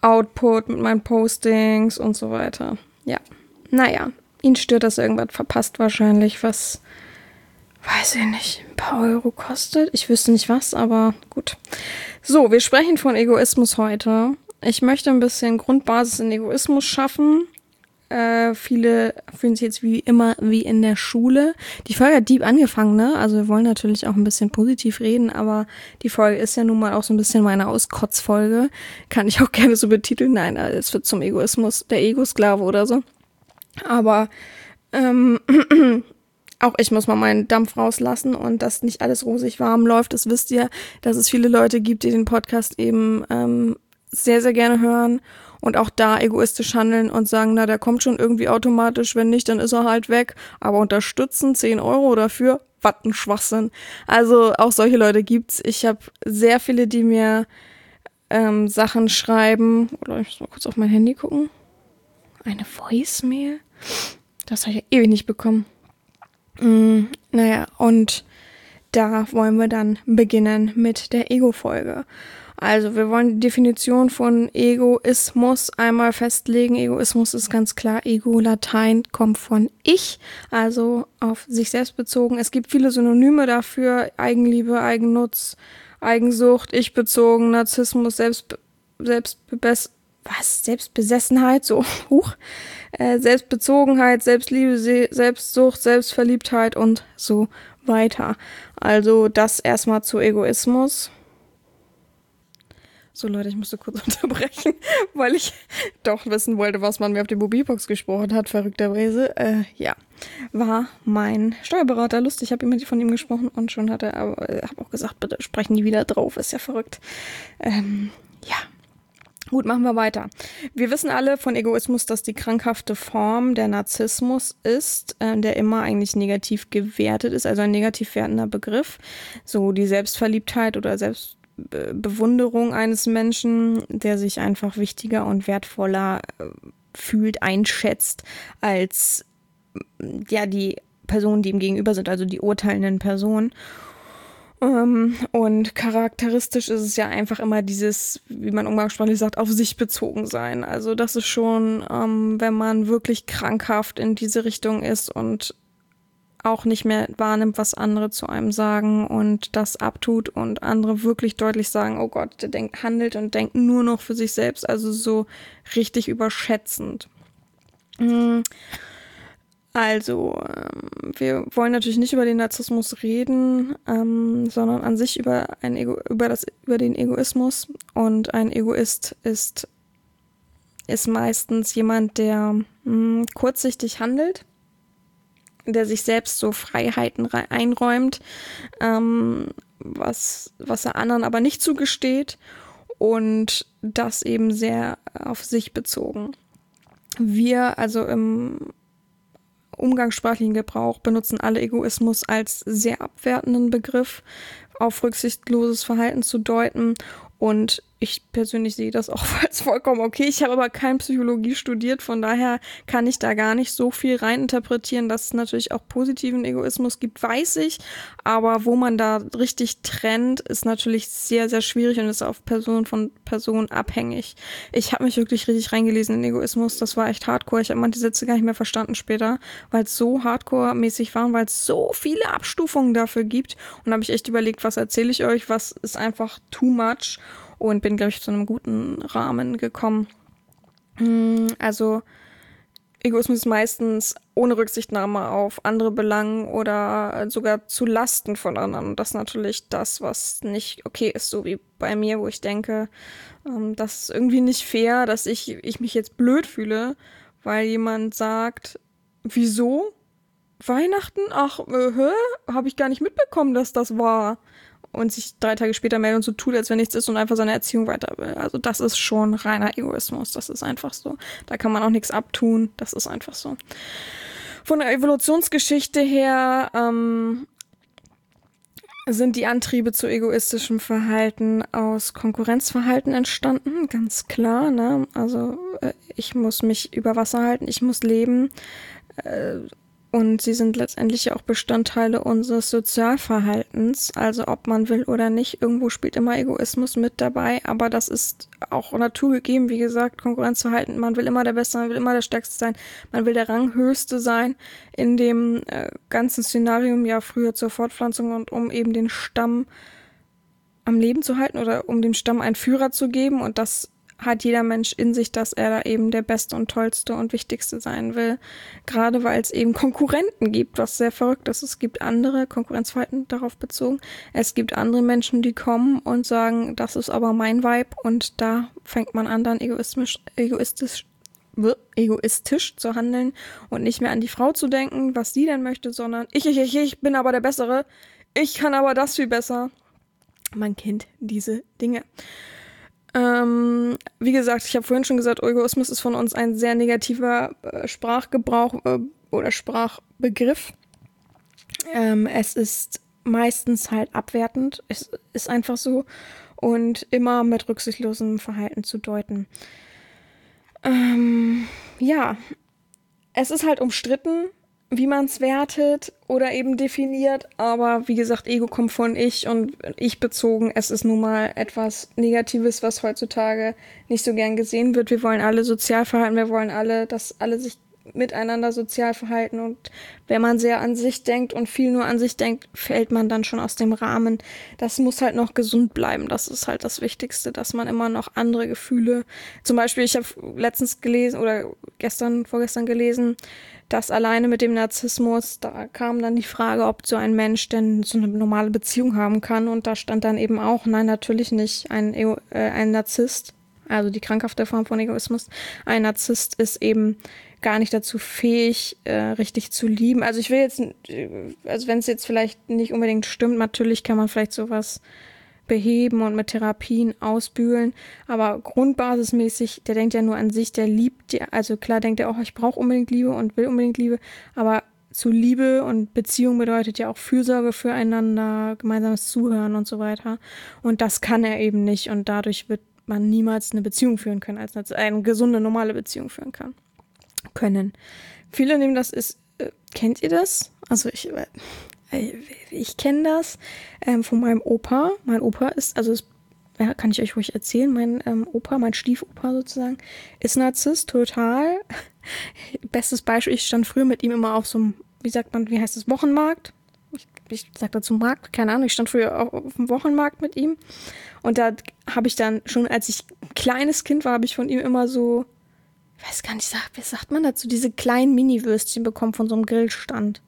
Output, mit meinen Postings und so weiter. Ja, naja, ihn stört, dass er irgendwas verpasst wahrscheinlich, was, weiß ich nicht, ein paar Euro kostet. Ich wüsste nicht was, aber gut. So, wir sprechen von Egoismus heute. Ich möchte ein bisschen Grundbasis in Egoismus schaffen. Viele fühlen sich jetzt wie immer wie in der Schule. Die Folge hat deep angefangen, ne? Also wir wollen natürlich auch ein bisschen positiv reden, aber die Folge ist ja nun mal auch so ein bisschen meine Auskotzfolge. Kann ich auch gerne so betiteln. Nein, es wird zum Egoismus, der Ego-Sklave oder so. Aber auch ich muss mal meinen Dampf rauslassen und dass nicht alles rosig warm läuft. Das wisst ihr, dass es viele Leute gibt, die den Podcast eben sehr, sehr gerne hören und auch da egoistisch handeln und sagen, na, der kommt schon irgendwie automatisch, wenn nicht, dann ist er halt weg. Aber unterstützen, 10 Euro dafür, was ein Schwachsinn. Also auch solche Leute gibt's. Ich habe sehr viele, die mir Sachen schreiben. Oder ich muss mal kurz auf mein Handy gucken. Eine Voicemail? Das habe ich ja ewig nicht bekommen. Naja, und da wollen wir dann beginnen mit der Ego-Folge. Also wir wollen die Definition von Egoismus einmal festlegen. Egoismus ist ganz klar, Ego, Latein, kommt von Ich, also auf sich selbst bezogen. Es gibt viele Synonyme dafür, Eigenliebe, Eigennutz, Eigensucht, Ich-bezogen, Narzissmus, Selbstbesessenheit, so, Selbstbezogenheit, Selbstliebe, Selbstsucht, Selbstverliebtheit und so weiter. Also das erstmal zu Egoismus. So Leute, ich musste kurz unterbrechen, weil ich doch wissen wollte, was man mir auf die Mobilbox gesprochen hat, verrückterweise. Ja, war mein Steuerberater. Lustig, ich habe immer von ihm gesprochen und schon hat er, aber habe auch gesagt, bitte sprechen die wieder drauf, ist ja verrückt. Ja, gut, machen wir weiter. Wir wissen alle von Egoismus, dass die krankhafte Form der Narzissmus ist, der immer eigentlich negativ gewertet ist, also ein negativ wertender Begriff. So die Selbstverliebtheit oder Bewunderung eines Menschen, der sich einfach wichtiger und wertvoller fühlt, einschätzt als ja die Personen, die ihm gegenüber sind, also die urteilenden Personen. Und charakteristisch ist es ja einfach immer dieses, wie man umgangssprachlich sagt, auf sich bezogen sein. Also das ist schon, wenn man wirklich krankhaft in diese Richtung ist und auch nicht mehr wahrnimmt, was andere zu einem sagen und das abtut und andere wirklich deutlich sagen, oh Gott, der handelt und denkt nur noch für sich selbst, also so richtig überschätzend. Also, wir wollen natürlich nicht über den Narzissmus reden, sondern an sich über den Egoismus. Und ein Egoist ist meistens jemand, der kurzsichtig handelt, der sich selbst so Freiheiten einräumt, was er anderen aber nicht zugesteht und das eben sehr auf sich bezogen. Wir, also im umgangssprachlichen Gebrauch, benutzen alle Egoismus als sehr abwertenden Begriff, auf rücksichtsloses Verhalten zu deuten. Und ich persönlich sehe das auch als vollkommen okay. Ich habe aber keine Psychologie studiert, von daher kann ich da gar nicht so viel reininterpretieren. Dass es natürlich auch positiven Egoismus gibt, weiß ich. Aber wo man da richtig trennt, ist natürlich sehr, sehr schwierig und ist auf Person von Person abhängig. Ich habe mich wirklich richtig reingelesen in Egoismus. Das war echt hardcore. Ich habe manche Sätze gar nicht mehr verstanden später, weil es so hardcore-mäßig war und weil es so viele Abstufungen dafür gibt. Und da habe ich echt überlegt, was erzähle ich euch, was ist einfach too much. Und bin, glaube ich, zu einem guten Rahmen gekommen. Also Egoismus ist meistens ohne Rücksichtnahme auf andere Belangen oder sogar zu Lasten von anderen. Und das ist natürlich das, was nicht okay ist, so wie bei mir, wo ich denke, das ist irgendwie nicht fair, dass ich mich jetzt blöd fühle, weil jemand sagt, wieso? Weihnachten? Ach, habe ich gar nicht mitbekommen, dass das war. Und sich 3 Tage später meldet und so tut, als wenn nichts ist und einfach seine Erziehung weiter will. Also das ist schon reiner Egoismus. Das ist einfach so. Da kann man auch nichts abtun. Das ist einfach so. Von der Evolutionsgeschichte her sind die Antriebe zu egoistischem Verhalten aus Konkurrenzverhalten entstanden. Ganz klar, ne? Also ich muss mich über Wasser halten. Ich muss leben. Und sie sind letztendlich auch Bestandteile unseres Sozialverhaltens. Also ob man will oder nicht, irgendwo spielt immer Egoismus mit dabei. Aber das ist auch naturgegeben, wie gesagt, Konkurrenzverhalten. Man will immer der Beste, man will immer der Stärkste sein. Man will der Ranghöchste sein in dem ganzen Szenarium, ja früher zur Fortpflanzung und um eben den Stamm am Leben zu halten oder um dem Stamm einen Führer zu geben. Und das hat jeder Mensch in sich, dass er da eben der Beste und Tollste und Wichtigste sein will. Gerade weil es eben Konkurrenten gibt, was sehr verrückt ist. Es gibt andere Konkurrenzverhalten darauf bezogen. Es gibt andere Menschen, die kommen und sagen, das ist aber mein Vibe, und da fängt man an, dann egoistisch zu handeln und nicht mehr an die Frau zu denken, was sie denn möchte, sondern ich bin aber der Bessere. Ich kann aber das viel besser. Man kennt diese Dinge. Wie gesagt, ich habe vorhin schon gesagt, Egoismus ist von uns ein sehr negativer Sprachgebrauch oder Sprachbegriff. Es ist meistens halt abwertend, es ist einfach so, und immer mit rücksichtslosem Verhalten zu deuten. Ja, es ist halt umstritten, wie man es wertet oder eben definiert, aber wie gesagt, Ego kommt von ich und ich bezogen. Es ist nun mal etwas Negatives, was heutzutage nicht so gern gesehen wird. Wir wollen alle sozial verhalten, wir wollen alle, dass alle sich miteinander sozial verhalten, und wenn man sehr an sich denkt und viel nur an sich denkt, fällt man dann schon aus dem Rahmen. Das muss halt noch gesund bleiben, das ist halt das Wichtigste, dass man immer noch andere Gefühle, zum Beispiel, ich habe letztens gelesen oder vorgestern gelesen, dass alleine mit dem Narzissmus, da kam dann die Frage, ob so ein Mensch denn so eine normale Beziehung haben kann, und da stand dann eben auch, nein, natürlich nicht, ein Narzisst, also die krankhafte Form von Egoismus, ein Narzisst ist eben gar nicht dazu fähig, richtig zu lieben. Also ich will jetzt, also wenn es jetzt vielleicht nicht unbedingt stimmt, natürlich kann man vielleicht sowas beheben und mit Therapien ausbügeln, aber grundbasismäßig, der denkt ja nur an sich, der liebt, also klar denkt er auch, ich brauche unbedingt Liebe und will unbedingt Liebe, aber zu Liebe und Beziehung bedeutet ja auch Fürsorge füreinander, gemeinsames Zuhören und so weiter, und das kann er eben nicht, und dadurch wird man niemals eine Beziehung führen können, als eine gesunde, normale Beziehung führen können. Viele nehmen das kennt ihr das? Also ich kenne das von meinem Opa. Mein Opa ist, kann ich euch ruhig erzählen, mein Opa, mein Stiefopa sozusagen, ist Narzisst, total. Bestes Beispiel, ich stand früher mit ihm immer auf so einem, wie heißt das, Wochenmarkt? Ich sag dazu Markt, keine Ahnung, ich stand früher auf dem Wochenmarkt mit ihm, und da habe ich dann schon, als ich kleines Kind war, habe ich von ihm immer so, ich weiß gar nicht, wie sagt man dazu, diese kleinen Mini-Würstchen bekommen von so einem Grillstand.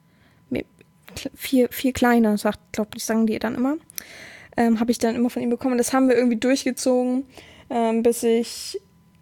Vier kleine, sagen die dann immer. Habe ich dann immer von ihm bekommen. Das haben wir irgendwie durchgezogen, bis ich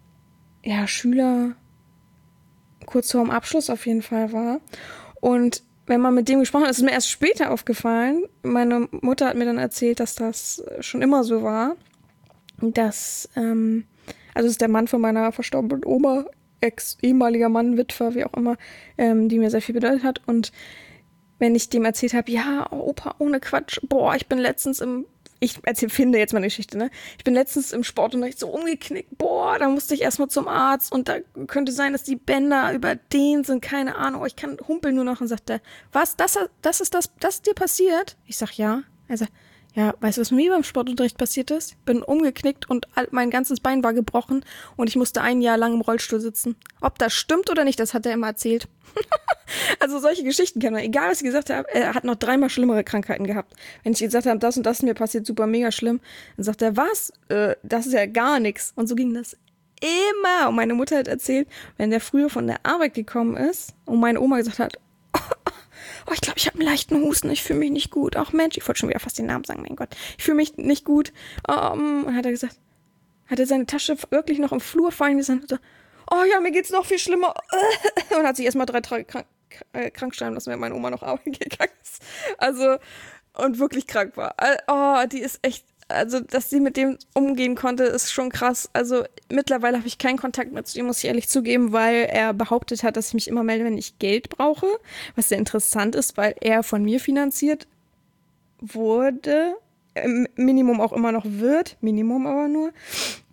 Schüler kurz vorm Abschluss auf jeden Fall war. Und wenn man mit dem gesprochen hat, ist mir erst später aufgefallen. Meine Mutter hat mir dann erzählt, dass das schon immer so war. Dass, das ist der Mann von meiner verstorbenen Oma, ehemaliger Mann, Witwer, wie auch immer, die mir sehr viel bedeutet hat. Und wenn ich dem erzählt habe, ja, Opa, ohne Quatsch, ich bin letztens finde jetzt meine Geschichte, ne? Ich bin letztens im Sportunterricht so umgeknickt, da musste ich erstmal zum Arzt, und da könnte sein, dass die Bänder überdehnt sind, keine Ahnung, ich kann humpeln nur noch, und sagt er, was, das ist dir passiert? Ich sag, ja. Er sagt, ja, weißt du, was mir beim Sportunterricht passiert ist? Bin umgeknickt und mein ganzes Bein war gebrochen und ich musste ein Jahr lang im Rollstuhl sitzen. Ob das stimmt oder nicht, das hat er immer erzählt. Also solche Geschichten kennen wir. Egal, was ich gesagt habe, er hat noch 3-mal schlimmere Krankheiten gehabt. Wenn ich gesagt habe, das und das ist mir passiert, super mega schlimm, dann sagt er, was? Das ist ja gar nichts. Und so ging das immer. Und meine Mutter hat erzählt, wenn der früher von der Arbeit gekommen ist und meine Oma gesagt hat, ich glaube, ich habe einen leichten Husten, ich fühle mich nicht gut. Ach Mensch, ich wollte schon wieder fast den Namen sagen, mein Gott. Ich fühle mich nicht gut. Hat er gesagt, hat er seine Tasche wirklich noch im Flur fallen gelassen und so, ja, mir geht's noch viel schlimmer. Und hat sich erstmal 3 Tage krank schreiben lassen, wenn meine Oma noch arbeiten gegangen ist. Also, und wirklich krank war. Die ist echt, also, dass sie mit dem umgehen konnte, ist schon krass. Also, mittlerweile habe ich keinen Kontakt mehr zu ihm, muss ich ehrlich zugeben, weil er behauptet hat, dass ich mich immer melde, wenn ich Geld brauche. Was sehr interessant ist, weil er von mir finanziert wurde, Minimum auch immer noch wird, Minimum aber nur.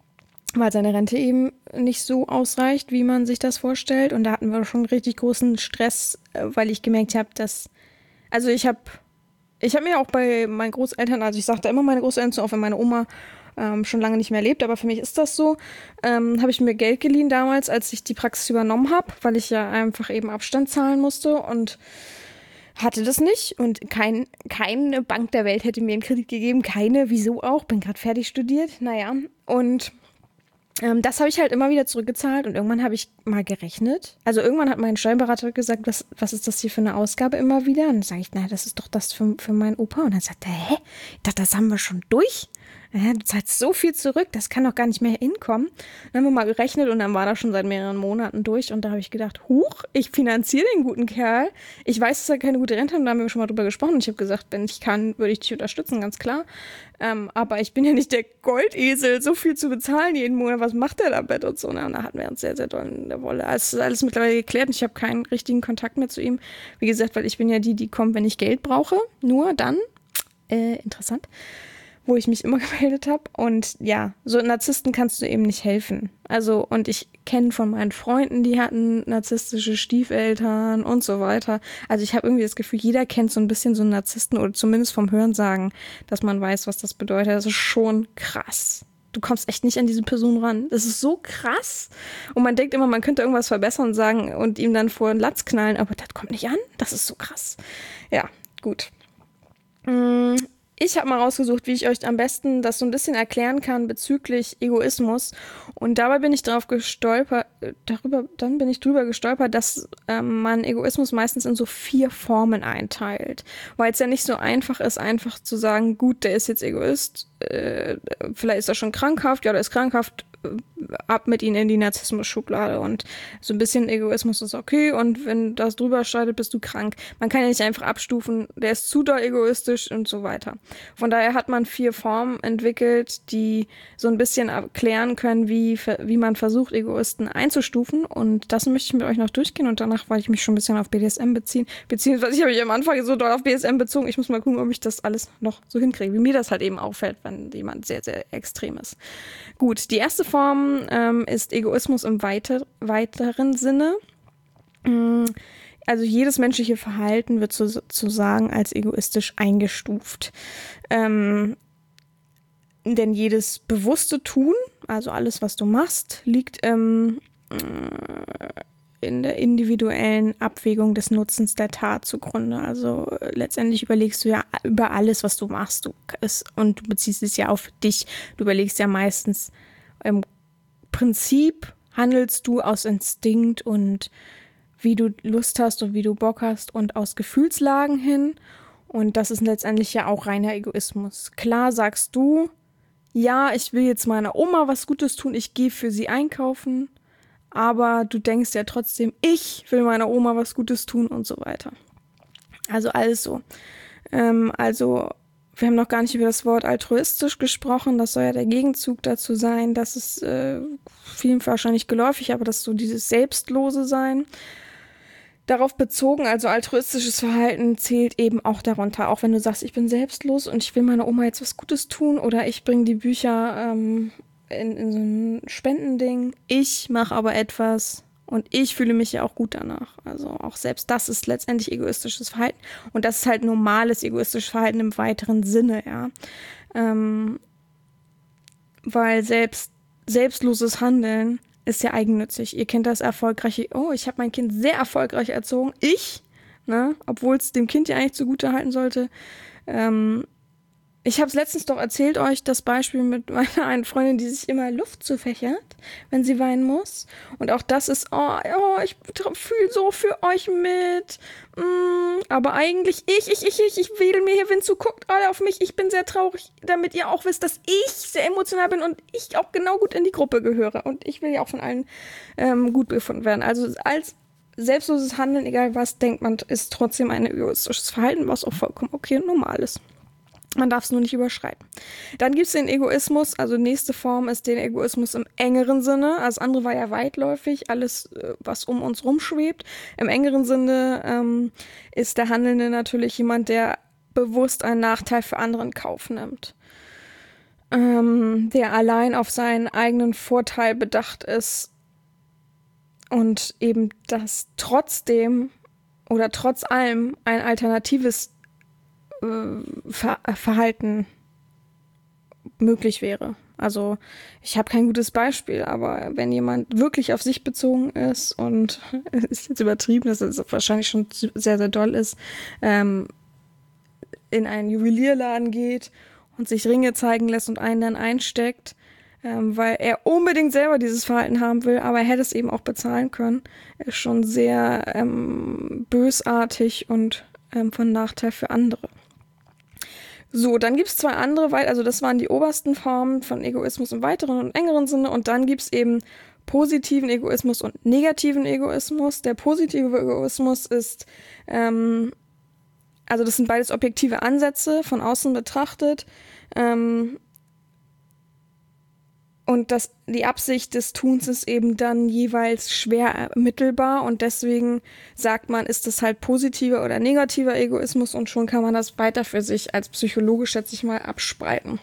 weil seine Rente eben nicht so ausreicht, wie man sich das vorstellt. Und da hatten wir schon richtig großen Stress, weil ich gemerkt habe, also ich habe mir auch bei meinen Großeltern, also ich sage da immer meine Großeltern zu, auch wenn meine Oma schon lange nicht mehr lebt, aber für mich ist das so, habe ich mir Geld geliehen damals, als ich die Praxis übernommen habe, weil ich ja einfach eben Abstand zahlen musste und hatte das nicht und keine Bank der Welt hätte mir einen Kredit gegeben, keine, wieso auch, bin gerade fertig studiert, naja, und das habe ich halt immer wieder zurückgezahlt und irgendwann habe ich mal gerechnet. Also irgendwann hat mein Steuerberater gesagt, was ist das hier für eine Ausgabe immer wieder? Und dann sage ich, naja, das ist doch das für meinen Opa. Und dann sagt er, hä? Ich dachte, das haben wir schon durch. Ja, du zahlst so viel zurück, das kann doch gar nicht mehr hinkommen. Dann haben wir mal gerechnet und dann war das schon seit mehreren Monaten durch. Und da habe ich gedacht, huch, ich finanziere den guten Kerl. Ich weiß, dass er keine gute Rente hat und da haben wir schon mal drüber gesprochen. Und ich habe gesagt, wenn ich kann, würde ich dich unterstützen, ganz klar. Aber ich bin ja nicht der Goldesel, so viel zu bezahlen jeden Monat. Was macht der damit und so? Und da hatten wir uns sehr, sehr doll in der Wolle. Es ist alles mittlerweile geklärt und ich habe keinen richtigen Kontakt mehr zu ihm. Wie gesagt, weil ich bin ja die kommt, wenn ich Geld brauche. Nur dann, interessant, wo ich mich immer gemeldet habe. Und ja, so Narzissten kannst du eben nicht helfen. Also, und ich kenne von meinen Freunden, die hatten narzisstische Stiefeltern und so weiter. Also ich habe irgendwie das Gefühl, jeder kennt so ein bisschen so einen Narzissten oder zumindest vom Hörensagen, dass man weiß, was das bedeutet. Das ist schon krass. Du kommst echt nicht an diese Person ran. Das ist so krass. Und man denkt immer, man könnte irgendwas verbessern und sagen und ihm dann vor den Latz knallen, aber das kommt nicht an. Das ist so krass. Ja, gut. Ich habe mal rausgesucht, wie ich euch am besten das so ein bisschen erklären kann bezüglich Egoismus. Und dabei bin ich drüber gestolpert, dass man Egoismus meistens in so 4 Formen einteilt. Weil es ja nicht so einfach ist, einfach zu sagen, gut, der ist jetzt Egoist, vielleicht ist er schon krankhaft, ja, der ist krankhaft, ab mit ihnen in die Narzissmus-Schublade und so ein bisschen Egoismus ist okay und wenn das drüber schreitet, bist du krank. Man kann ja nicht einfach abstufen, der ist zu doll egoistisch und so weiter. Von daher hat man 4 Formen entwickelt, die so ein bisschen erklären können, wie man versucht, Egoisten einzustufen und das möchte ich mit euch noch durchgehen und danach wollte ich mich schon ein bisschen auf BDSM beziehen, beziehungsweise ich habe mich am Anfang so doll auf BDSM bezogen, ich muss mal gucken, ob ich das alles noch so hinkriege, wie mir das halt eben auffällt, wenn jemand sehr, sehr extrem ist. Gut, die erste Form ist Egoismus im weiteren Sinne. Also jedes menschliche Verhalten wird sozusagen als egoistisch eingestuft. Denn jedes bewusste Tun, also alles, was du machst, liegt in der individuellen Abwägung des Nutzens der Tat zugrunde. Also letztendlich überlegst du ja über alles, was du machst. Und du beziehst es ja auf dich. Du überlegst ja meistens, im Prinzip handelst du aus Instinkt und wie du Lust hast und wie du Bock hast und aus Gefühlslagen hin. Und das ist letztendlich ja auch reiner Egoismus. Klar sagst du, ja, ich will jetzt meiner Oma was Gutes tun, ich gehe für sie einkaufen, aber du denkst ja trotzdem, ich will meiner Oma was Gutes tun und so weiter. Also alles so. Wir haben noch gar nicht über das Wort altruistisch gesprochen. Das soll ja der Gegenzug dazu sein. Das ist vielen wahrscheinlich geläufig, aber das ist so dieses selbstlose Sein. Darauf bezogen, also altruistisches Verhalten zählt eben auch darunter. Auch wenn du sagst, ich bin selbstlos und ich will meiner Oma jetzt was Gutes tun oder ich bringe die Bücher in so ein Spendending. Ich mache aber etwas und ich fühle mich ja auch gut danach. Also auch selbst das ist letztendlich egoistisches Verhalten. Und das ist halt normales egoistisches Verhalten im weiteren Sinne, ja. Weil selbstloses Handeln ist ja eigennützig. Ihr kennt das erfolgreiche, ich habe mein Kind sehr erfolgreich erzogen. Obwohl es dem Kind ja eigentlich zugute halten sollte. Ich habe es letztens doch erzählt euch, das Beispiel mit meiner einen Freundin, die sich immer Luft zufächert, wenn sie weinen muss. Und auch das ist, ich fühle so für euch mit. Aber eigentlich ich wedel mir hier Wind zu, guckt alle auf mich. Ich bin sehr traurig, damit ihr auch wisst, dass ich sehr emotional bin und ich auch genau gut in die Gruppe gehöre. Und ich will ja auch von allen gut befunden werden. Also als selbstloses Handeln, egal was, denkt man, ist trotzdem ein egoistisches Verhalten, was auch vollkommen okay und normal ist. Man darf es nur nicht überschreiten. Dann gibt es den Egoismus, also nächste Form ist den Egoismus im engeren Sinne. Also das andere war ja weitläufig, alles, was um uns rumschwebt. Im engeren Sinne ist der Handelnde natürlich jemand, der bewusst einen Nachteil für andere in Kauf nimmt. der allein auf seinen eigenen Vorteil bedacht ist und eben das trotzdem oder trotz allem ein alternatives Verhalten möglich wäre. Also ich habe kein gutes Beispiel, aber wenn jemand wirklich auf sich bezogen ist und ist jetzt übertrieben, dass es wahrscheinlich schon sehr, sehr doll ist, in einen Juwelierladen geht und sich Ringe zeigen lässt und einen dann einsteckt, weil er unbedingt selber dieses Verhalten haben will, aber er hätte es eben auch bezahlen können, ist schon sehr bösartig und von Nachteil für andere. So, dann gibt's zwei andere, also das waren die obersten Formen von Egoismus im weiteren und engeren Sinne, und dann gibt's eben positiven Egoismus und negativen Egoismus. Der positive Egoismus ist, also das sind beides objektive Ansätze, von außen betrachtet, und die Absicht des Tuns ist eben dann jeweils schwer ermittelbar, und deswegen sagt man, ist das halt positiver oder negativer Egoismus, und schon kann man das weiter für sich als Psychologe, schätze ich mal, abspreiten.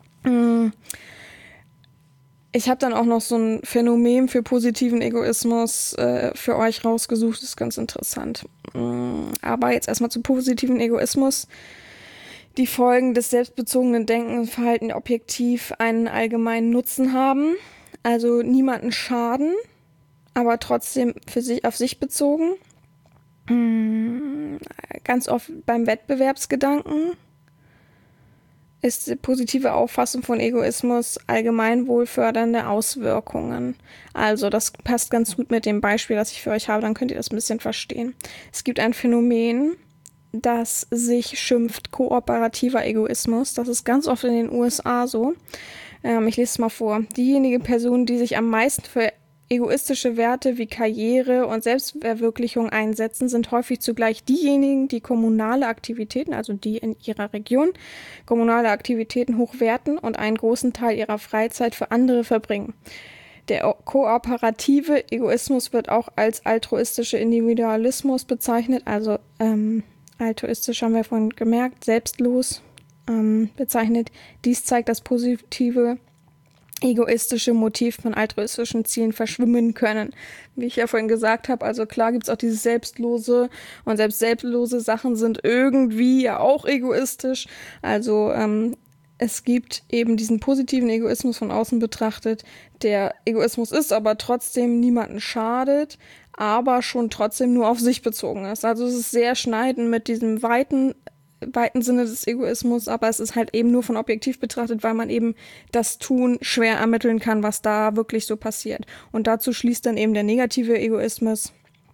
Ich habe dann auch noch so ein Phänomen für positiven Egoismus für euch rausgesucht, das ist ganz interessant. Aber jetzt erstmal zu positiven Egoismus. Die Folgen des selbstbezogenen Denkens und Verhalten objektiv einen allgemeinen Nutzen haben, also niemanden schaden, aber trotzdem auf sich bezogen. Ganz oft beim Wettbewerbsgedanken ist die positive Auffassung von Egoismus allgemeinwohlfördernde Auswirkungen. Also das passt ganz gut mit dem Beispiel, das ich für euch habe, dann könnt ihr das ein bisschen verstehen. Es gibt ein Phänomen, das sich schimpft kooperativer Egoismus. Das ist ganz oft in den USA so. Ich lese es mal vor. Diejenigen Personen, die sich am meisten für egoistische Werte wie Karriere und Selbstverwirklichung einsetzen, sind häufig zugleich diejenigen, die kommunale Aktivitäten, also die in ihrer Region, kommunale Aktivitäten hochwerten und einen großen Teil ihrer Freizeit für andere verbringen. Der kooperative Egoismus wird auch als altruistischer Individualismus bezeichnet, also altruistisch haben wir vorhin gemerkt, selbstlos bezeichnet. Dies zeigt das positive egoistische Motiv von altruistischen Zielen verschwimmen können. Wie ich ja vorhin gesagt habe, also klar gibt es auch dieses Selbstlose, und selbst selbstlose Sachen sind irgendwie ja auch egoistisch. Also es gibt eben diesen positiven Egoismus von außen betrachtet. Der Egoismus ist aber trotzdem niemanden schadet, aber schon trotzdem nur auf sich bezogen ist. Also es ist sehr schneidend mit diesem weiten Sinne des Egoismus, aber es ist halt eben nur von objektiv betrachtet, weil man eben das Tun schwer ermitteln kann, was da wirklich so passiert. Und dazu schließt dann eben der negative Egoismus,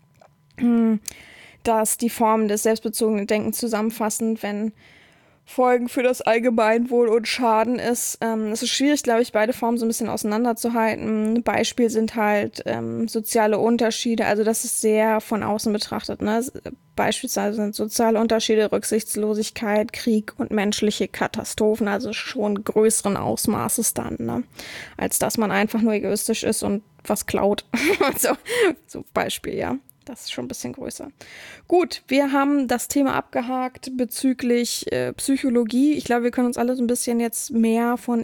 dass die Formen des selbstbezogenen Denkens zusammenfassen, wenn Folgen für das Allgemeinwohl und Schaden ist. Es ist schwierig, glaube ich, beide Formen so ein bisschen auseinanderzuhalten. Ein Beispiel sind halt soziale Unterschiede, also das ist sehr von außen betrachtet, ne? Beispielsweise sind soziale Unterschiede, Rücksichtslosigkeit, Krieg und menschliche Katastrophen, also schon größeren Ausmaßes dann, ne? Als dass man einfach nur egoistisch ist und was klaut. so Beispiel, ja. Das ist schon ein bisschen größer. Gut, wir haben das Thema abgehakt bezüglich Psychologie. Ich glaube, wir können uns alle so ein bisschen jetzt mehr von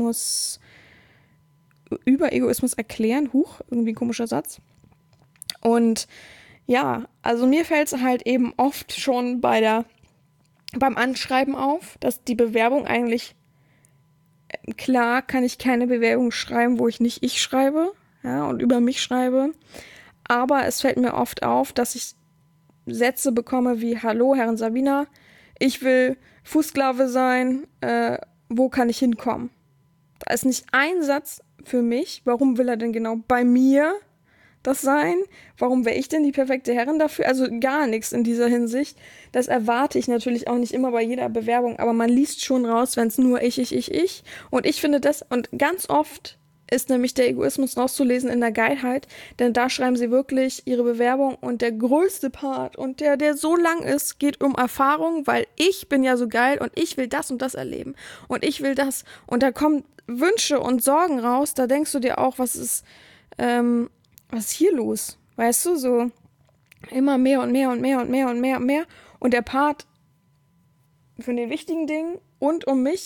über Egoismus erklären. Huch, irgendwie ein komischer Satz. Und ja, also mir fällt es halt eben oft schon beim Anschreiben auf, dass die Bewerbung eigentlich, klar kann ich keine Bewerbung schreiben, wo ich nicht ich schreibe, ja, und über mich schreibe. Aber es fällt mir oft auf, dass ich Sätze bekomme wie: Hallo, Herrin Sabina, ich will Fußsklave sein, wo kann ich hinkommen? Da ist nicht ein Satz für mich. Warum will er denn genau bei mir das sein? Warum wäre ich denn die perfekte Herrin dafür? Also gar nichts in dieser Hinsicht. Das erwarte ich natürlich auch nicht immer bei jeder Bewerbung, aber man liest schon raus, wenn es nur ich. Und ich finde das, und ganz oft ist nämlich der Egoismus rauszulesen in der Geilheit, denn da schreiben sie wirklich ihre Bewerbung, und der größte Part und der so lang ist, geht um Erfahrung, weil ich bin ja so geil und ich will das und das erleben und ich will das, und da kommen Wünsche und Sorgen raus, da denkst du dir auch, was ist hier los? Weißt du, so immer mehr und mehr und der Part von den wichtigen Dingen und um mich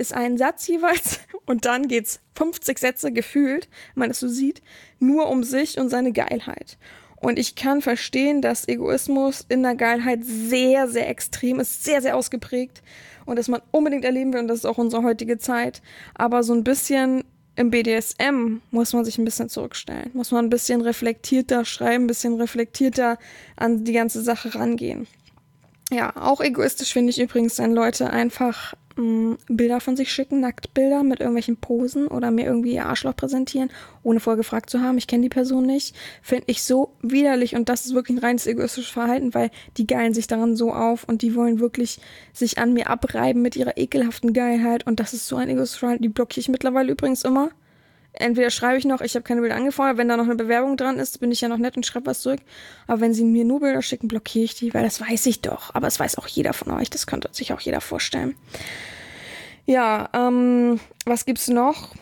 ist ein Satz jeweils und dann geht's 50 Sätze gefühlt, wenn man das so sieht, nur um sich und seine Geilheit. Und ich kann verstehen, dass Egoismus in der Geilheit sehr, sehr extrem ist, sehr, sehr ausgeprägt und dass man unbedingt erleben will und das ist auch unsere heutige Zeit. Aber so ein bisschen im BDSM muss man sich ein bisschen zurückstellen, muss man ein bisschen reflektierter schreiben, ein bisschen reflektierter an die ganze Sache rangehen. Ja, auch egoistisch finde ich übrigens, wenn Leute einfach Bilder von sich schicken, Nacktbilder mit irgendwelchen Posen oder mir irgendwie ihr Arschloch präsentieren, ohne vorher gefragt zu haben, ich kenne die Person nicht, finde ich so widerlich und das ist wirklich ein reines egoistisches Verhalten, weil die geilen sich daran so auf und die wollen wirklich sich an mir abreiben mit ihrer ekelhaften Geilheit und das ist so ein egoistisches Verhalten, die blockiere ich mittlerweile übrigens immer. Entweder schreibe ich noch, ich habe keine Bilder angefordert, wenn da noch eine Bewerbung dran ist, bin ich ja noch nett und schreibe was zurück. Aber wenn sie mir nur Bilder schicken, blockiere ich die, weil das weiß ich doch. Aber es weiß auch jeder von euch, das könnte sich auch jeder vorstellen. Ja, was gibt's noch?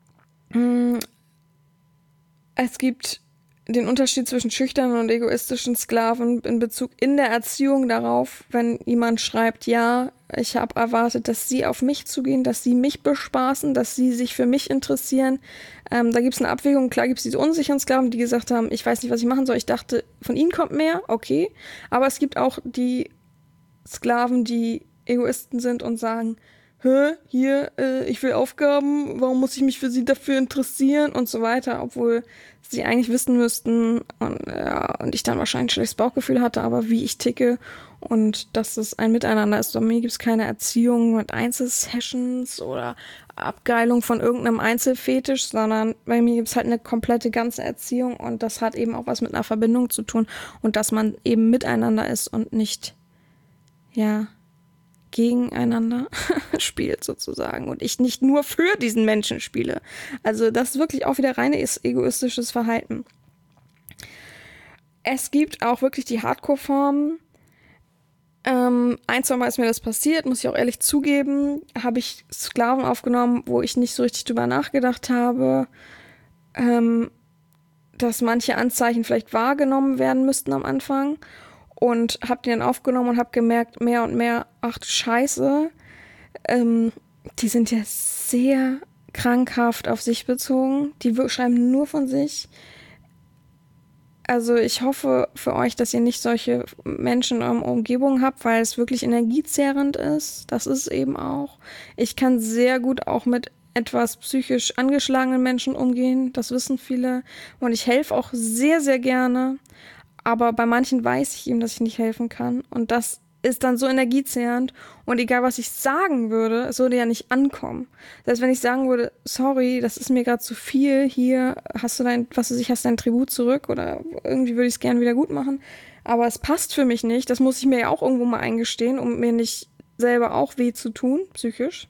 Es gibt den Unterschied zwischen schüchternen und egoistischen Sklaven in Bezug in der Erziehung darauf, wenn jemand schreibt, ja, ich habe erwartet, dass sie auf mich zugehen, dass sie mich bespaßen, dass sie sich für mich interessieren. Da gibt es eine Abwägung. Klar gibt es diese unsicheren Sklaven, die gesagt haben, ich weiß nicht, was ich machen soll. Ich dachte, von ihnen kommt mehr, okay. Aber es gibt auch die Sklaven, die Egoisten sind und sagen, hier, ich will Aufgaben, warum muss ich mich für sie dafür interessieren und so weiter, obwohl sie eigentlich wissen müssten und ich dann wahrscheinlich ein schlechtes Bauchgefühl hatte, aber wie ich ticke und dass es ein Miteinander ist. Bei mir gibt es keine Erziehung mit Einzelsessions oder Abgeilung von irgendeinem Einzelfetisch, sondern bei mir gibt es halt eine komplette ganze Erziehung und das hat eben auch was mit einer Verbindung zu tun und dass man eben miteinander ist und nicht, ja, gegeneinander spielt sozusagen und ich nicht nur für diesen Menschen spiele. Also das ist wirklich auch wieder reines egoistisches Verhalten. Es gibt auch wirklich die Hardcore-Formen. Ein, zwei Mal ist mir das passiert, muss ich auch ehrlich zugeben, habe ich Sklaven aufgenommen, wo ich nicht so richtig drüber nachgedacht habe, dass manche Anzeichen vielleicht wahrgenommen werden müssten am Anfang. Und habe die dann aufgenommen und habe gemerkt, mehr und mehr, ach du Scheiße, die sind ja sehr krankhaft auf sich bezogen. Die schreiben nur von sich. Also ich hoffe für euch, dass ihr nicht solche Menschen in eurer Umgebung habt, weil es wirklich energiezehrend ist. Das ist eben auch. Ich kann sehr gut auch mit etwas psychisch angeschlagenen Menschen umgehen. Das wissen viele. Und ich helfe auch sehr, sehr gerne. Aber bei manchen weiß ich ihm, dass ich nicht helfen kann. Und das ist dann so energiezehrend. Und egal, was ich sagen würde, es würde ja nicht ankommen. Das heißt, wenn ich sagen würde, sorry, das ist mir gerade zu viel, hier hast du hast dein Tribut zurück oder irgendwie würde ich es gerne wieder gut machen. Aber es passt für mich nicht. Das muss ich mir ja auch irgendwo mal eingestehen, um mir nicht selber auch weh zu tun, psychisch.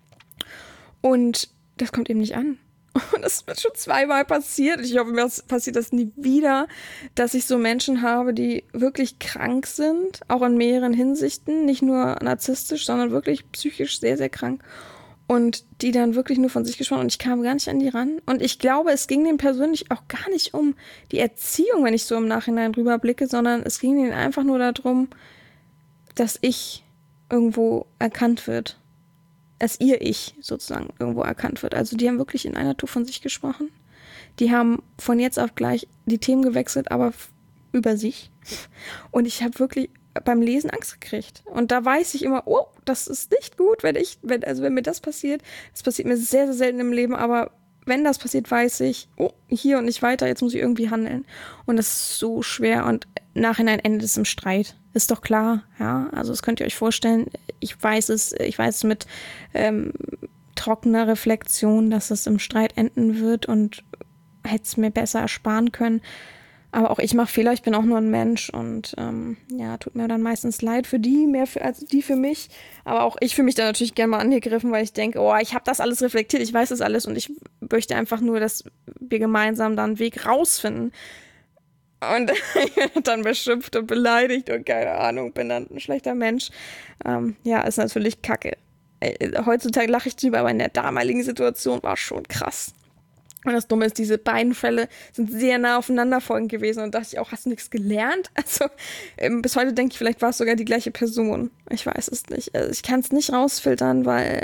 Und das kommt eben nicht an. Und das wird schon zweimal passiert. Ich hoffe, mir passiert das nie wieder, dass ich so Menschen habe, die wirklich krank sind, auch in mehreren Hinsichten, nicht nur narzisstisch, sondern wirklich psychisch sehr, sehr krank und die dann wirklich nur von sich gesprochen und ich kam gar nicht an die ran. Und ich glaube, es ging denen persönlich auch gar nicht um die Erziehung, wenn ich so im Nachhinein rüberblicke, sondern es ging denen einfach nur darum, dass ich irgendwo erkannt wird. Dass ihr Ich sozusagen irgendwo erkannt wird. Also die haben wirklich in einer Tour von sich gesprochen. Die haben von jetzt auf gleich die Themen gewechselt, aber über sich. Und ich habe wirklich beim Lesen Angst gekriegt. Und da weiß ich immer, oh, das ist nicht gut, wenn mir das passiert. Das passiert mir sehr, sehr selten im Leben, aber wenn das passiert, weiß ich, oh, hier und nicht weiter, jetzt muss ich irgendwie handeln. Und das ist so schwer und nachhinein endet es im Streit. Ist doch klar, ja. Also das könnt ihr euch vorstellen. Ich weiß es mit trockener Reflexion, dass es im Streit enden wird und hätte es mir besser ersparen können. Aber auch ich mache Fehler, ich bin auch nur ein Mensch und tut mir dann meistens leid für die, als die für mich. Aber auch ich fühle mich da natürlich gerne mal angegriffen, weil ich denke, oh, ich habe das alles reflektiert, ich weiß das alles und ich möchte einfach nur, dass wir gemeinsam da einen Weg rausfinden. Und ich werde dann beschimpft und beleidigt und keine Ahnung, bin dann ein schlechter Mensch. Ist natürlich kacke. Heutzutage lache ich drüber, aber in der damaligen Situation war es schon krass. Und das Dumme ist, diese beiden Fälle sind sehr nah aufeinander folgend gewesen. Und dachte ich auch, hast du nichts gelernt? Also bis heute denke ich, vielleicht war es sogar die gleiche Person. Ich weiß es nicht. Also, ich kann es nicht rausfiltern, weil,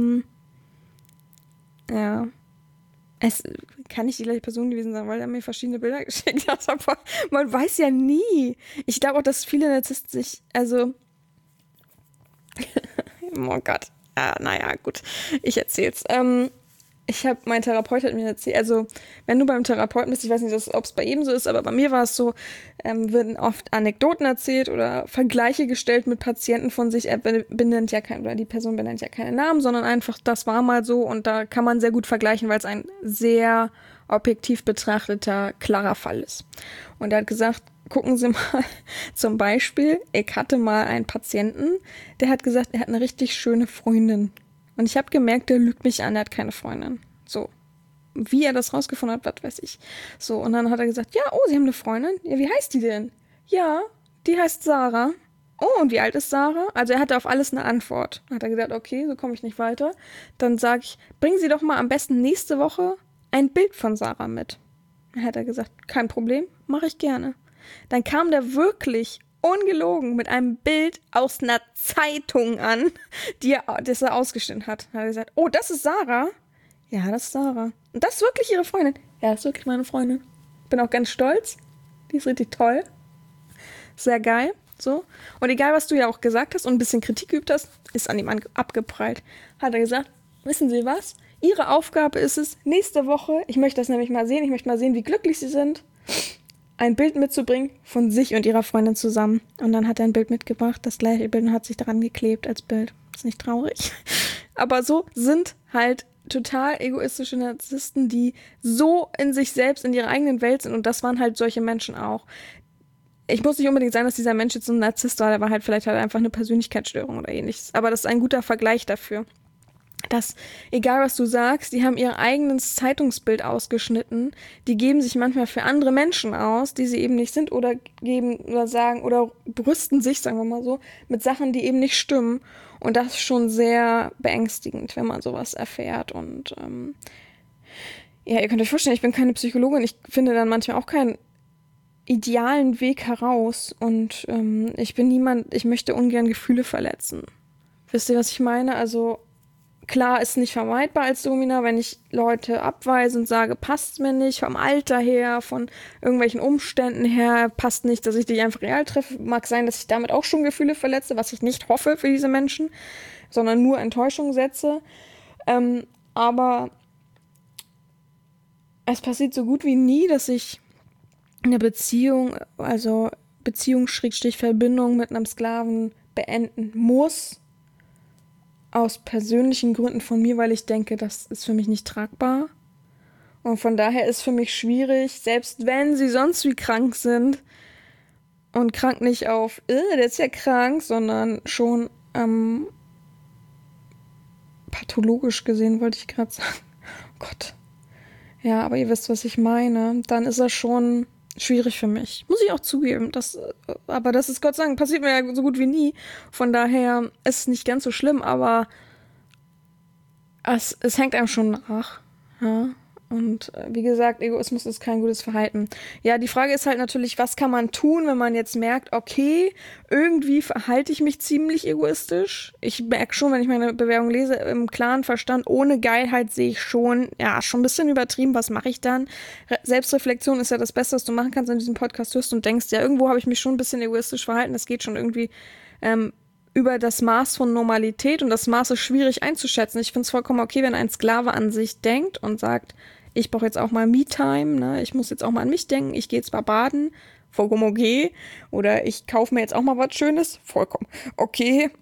ja, es kann nicht die gleiche Person gewesen sein, weil er mir verschiedene Bilder geschickt hat. Aber man weiß ja nie. Ich glaube auch, dass viele Narzissten sich, also, oh Gott. Naja, gut. Ich erzähl's. Mein Therapeut hat mir erzählt, also wenn du beim Therapeuten bist, ich weiß nicht, ob es bei jedem so ist, aber bei mir war es so, werden oft Anekdoten erzählt oder Vergleiche gestellt mit Patienten von sich. Die Person benennt ja keine Namen, sondern einfach, das war mal so, und da kann man sehr gut vergleichen, weil es ein sehr objektiv betrachteter, klarer Fall ist. Und er hat gesagt, gucken Sie mal, zum Beispiel, ich hatte mal einen Patienten, der hat gesagt, er hat eine richtig schöne Freundin. Und ich habe gemerkt, der lügt mich an, der hat keine Freundin. So. Wie er das rausgefunden hat, was weiß ich. So, und dann hat er gesagt, ja, oh, Sie haben eine Freundin? Ja, wie heißt die denn? Ja, die heißt Sarah. Oh, und wie alt ist Sarah? Also er hatte auf alles eine Antwort. Dann hat er gesagt, okay, so komme ich nicht weiter. Dann sage ich, bringen Sie doch mal am besten nächste Woche ein Bild von Sarah mit. Dann hat er gesagt, kein Problem, mache ich gerne. Dann kam der wirklich ungelogen mit einem Bild aus einer Zeitung an, das er ausgeschnitten hat. Dann hat er gesagt, oh, das ist Sarah? Ja, das ist Sarah. Und das ist wirklich ihre Freundin? Ja, das ist wirklich meine Freundin. Bin auch ganz stolz. Die ist richtig toll. Sehr geil. So. Und egal, was du ja auch gesagt hast und ein bisschen Kritik geübt hast, ist an ihm abgeprallt. Hat er gesagt, wissen Sie was? Ihre Aufgabe ist es, nächste Woche, ich möchte das nämlich mal sehen, wie glücklich Sie sind, ein Bild mitzubringen von sich und ihrer Freundin zusammen. Und dann hat er ein Bild mitgebracht, das gleiche Bild, und hat sich daran geklebt als Bild. Ist nicht traurig. Aber so sind halt total egoistische Narzissten, die so in sich selbst, in ihrer eigenen Welt sind. Und das waren halt solche Menschen auch. Ich muss nicht unbedingt sagen, dass dieser Mensch jetzt so ein Narzisst war, der war halt vielleicht halt einfach eine Persönlichkeitsstörung oder ähnliches. Aber das ist ein guter Vergleich dafür. Dass, egal was du sagst, die haben ihr eigenes Zeitungsbild ausgeschnitten, die geben sich manchmal für andere Menschen aus, die sie eben nicht sind, oder geben oder sagen oder brüsten sich, sagen wir mal so, mit Sachen, die eben nicht stimmen. Und das ist schon sehr beängstigend, wenn man sowas erfährt. Und ja, ihr könnt euch vorstellen, ich bin keine Psychologin, ich finde dann manchmal auch keinen idealen Weg heraus. Und ich bin niemand, ich möchte ungern Gefühle verletzen. Wisst ihr, was ich meine? Also klar, ist nicht vermeidbar als Domina, wenn ich Leute abweise und sage, passt mir nicht, vom Alter her, von irgendwelchen Umständen her, passt nicht, dass ich dich einfach real treffe. Mag sein, dass ich damit auch schon Gefühle verletze, was ich nicht hoffe für diese Menschen, sondern nur Enttäuschung setze. Aber es passiert so gut wie nie, dass ich eine Beziehung, also Beziehung-Verbindung mit einem Sklaven beenden muss, aus persönlichen Gründen von mir, weil ich denke, das ist für mich nicht tragbar. Und von daher ist für mich schwierig, selbst wenn sie sonst wie krank sind, und krank nicht auf, der ist ja krank, sondern schon pathologisch gesehen, wollte ich gerade sagen. Oh Gott. Ja, aber ihr wisst, was ich meine. Dann ist das schon schwierig für mich. Muss ich auch zugeben. Aber das ist, Gott sei Dank, passiert mir ja so gut wie nie. Von daher ist es nicht ganz so schlimm, aber es hängt einem schon nach. Ja? Und wie gesagt, Egoismus ist kein gutes Verhalten. Ja, die Frage ist halt natürlich, was kann man tun, wenn man jetzt merkt, okay, irgendwie verhalte ich mich ziemlich egoistisch. Ich merke schon, wenn ich meine Bewerbung lese, im klaren Verstand, ohne Geilheit sehe ich schon ein bisschen übertrieben, was mache ich dann? Selbstreflexion ist ja das Beste, was du machen kannst, wenn du diesen Podcast hörst und denkst, ja, irgendwo habe ich mich schon ein bisschen egoistisch verhalten, das geht schon irgendwie über das Maß von Normalität, und das Maß ist schwierig einzuschätzen. Ich finde es vollkommen okay, wenn ein Sklave an sich denkt und sagt, ich brauche jetzt auch mal Me-Time, ne? Ich muss jetzt auch mal an mich denken, ich gehe jetzt mal baden, vollkommen okay. Oder ich kaufe mir jetzt auch mal was Schönes, vollkommen okay.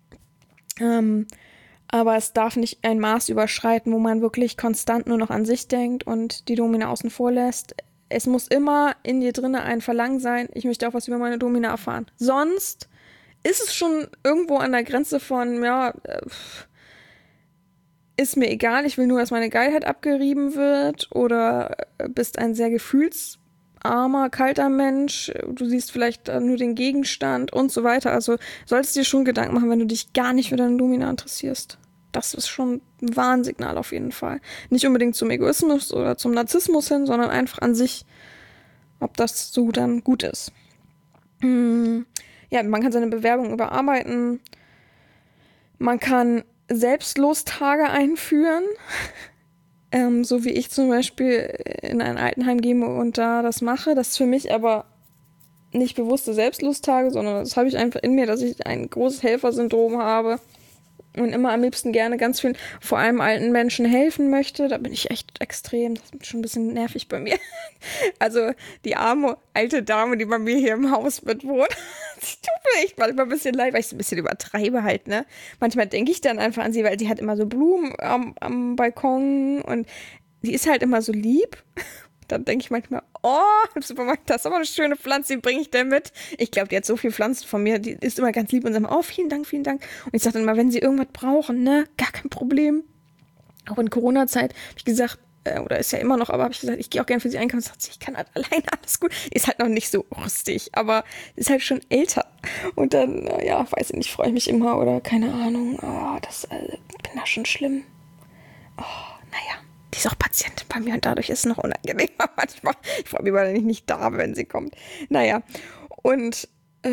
Aber es darf nicht ein Maß überschreiten, wo man wirklich konstant nur noch an sich denkt und die Domina außen vor lässt. Es muss immer in dir drinne ein Verlangen sein, ich möchte auch was über meine Domina erfahren. Sonst ist es schon irgendwo an der Grenze von, ist mir egal, ich will nur, dass meine Geilheit abgerieben wird, oder bist ein sehr gefühlsarmer, kalter Mensch, du siehst vielleicht nur den Gegenstand und so weiter. Also solltest dir schon Gedanken machen, wenn du dich gar nicht für deine Domina interessierst. Das ist schon ein Warnsignal auf jeden Fall. Nicht unbedingt zum Egoismus oder zum Narzissmus hin, sondern einfach an sich, ob das so dann gut ist. Ja, man kann seine Bewerbung überarbeiten. Man kann Selbstlostage einführen. So wie ich zum Beispiel in ein Altenheim gehe und da das mache. Das ist für mich aber nicht bewusste Selbstlostage, sondern das habe ich einfach in mir, dass ich ein großes Helfersyndrom habe und immer am liebsten gerne ganz vielen, vor allem alten Menschen helfen möchte. Da bin ich echt extrem. Das ist schon ein bisschen nervig bei mir. Also die arme alte Dame, die bei mir hier im Haus mitwohnt, die tut mir echt manchmal ein bisschen leid, weil ich es ein bisschen übertreibe halt, ne? Manchmal denke ich dann einfach an sie, weil sie hat immer so Blumen am Balkon und die ist halt immer so lieb. Dann denke ich manchmal, oh, im Supermarkt, das ist aber eine schöne Pflanze, die bringe ich denn mit. Ich glaube, die hat so viel Pflanzen von mir, die ist immer ganz lieb und sagt, oh, vielen Dank, vielen Dank. Und ich sage dann immer, wenn sie irgendwas brauchen, ne, gar kein Problem. Auch in Corona-Zeit habe ich gesagt, oder ist ja immer noch, aber habe ich gesagt, ich gehe auch gerne für sie einkaufen. Sagt sie, ich kann halt alleine, alles gut. Ist halt noch nicht so rüstig, aber ist halt schon älter. Und dann, ja, weiß ich nicht, freue ich mich immer oder keine Ahnung, bin da schon schlimm. Oh, naja. Die ist auch Patientin bei mir und dadurch ist es noch unangenehmer manchmal. Ich freue mich, weil ich nicht da bin, wenn sie kommt. Naja, und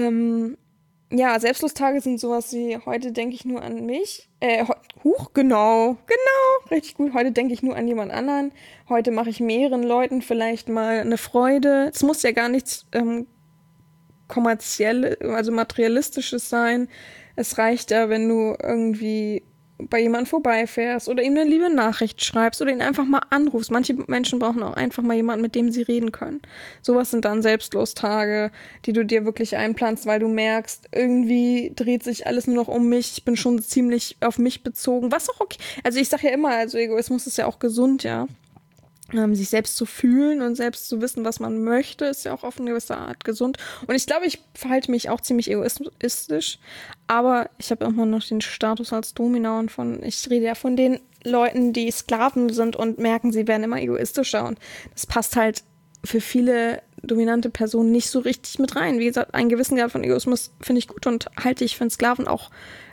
ja, Selbstlostage sind sowas wie, heute denke ich nur an mich. Genau, richtig gut. Heute denke ich nur an jemand anderen. Heute mache ich mehreren Leuten vielleicht mal eine Freude. Es muss ja gar nichts kommerzielles, also materialistisches sein. Es reicht ja, wenn du irgendwie bei jemandem vorbeifährst oder ihm eine liebe Nachricht schreibst oder ihn einfach mal anrufst. Manche Menschen brauchen auch einfach mal jemanden, mit dem sie reden können. Sowas sind dann Selbstlostage, die du dir wirklich einplanst, weil du merkst, irgendwie dreht sich alles nur noch um mich. Ich bin schon ziemlich auf mich bezogen, was auch okay. Also ich sage ja immer, also Egoismus ist ja auch gesund, ja. Sich selbst zu fühlen und selbst zu wissen, was man möchte, ist ja auch auf eine gewisse Art gesund. Und ich glaube, ich verhalte mich auch ziemlich egoistisch, aber ich habe immer noch den Status als Domina und ich rede ja von den Leuten, die Sklaven sind und merken, sie werden immer egoistischer und das passt halt für viele dominante Personen nicht so richtig mit rein. Wie gesagt, einen gewissen Grad von Egoismus finde ich gut und halte ich für einen Sklaven auch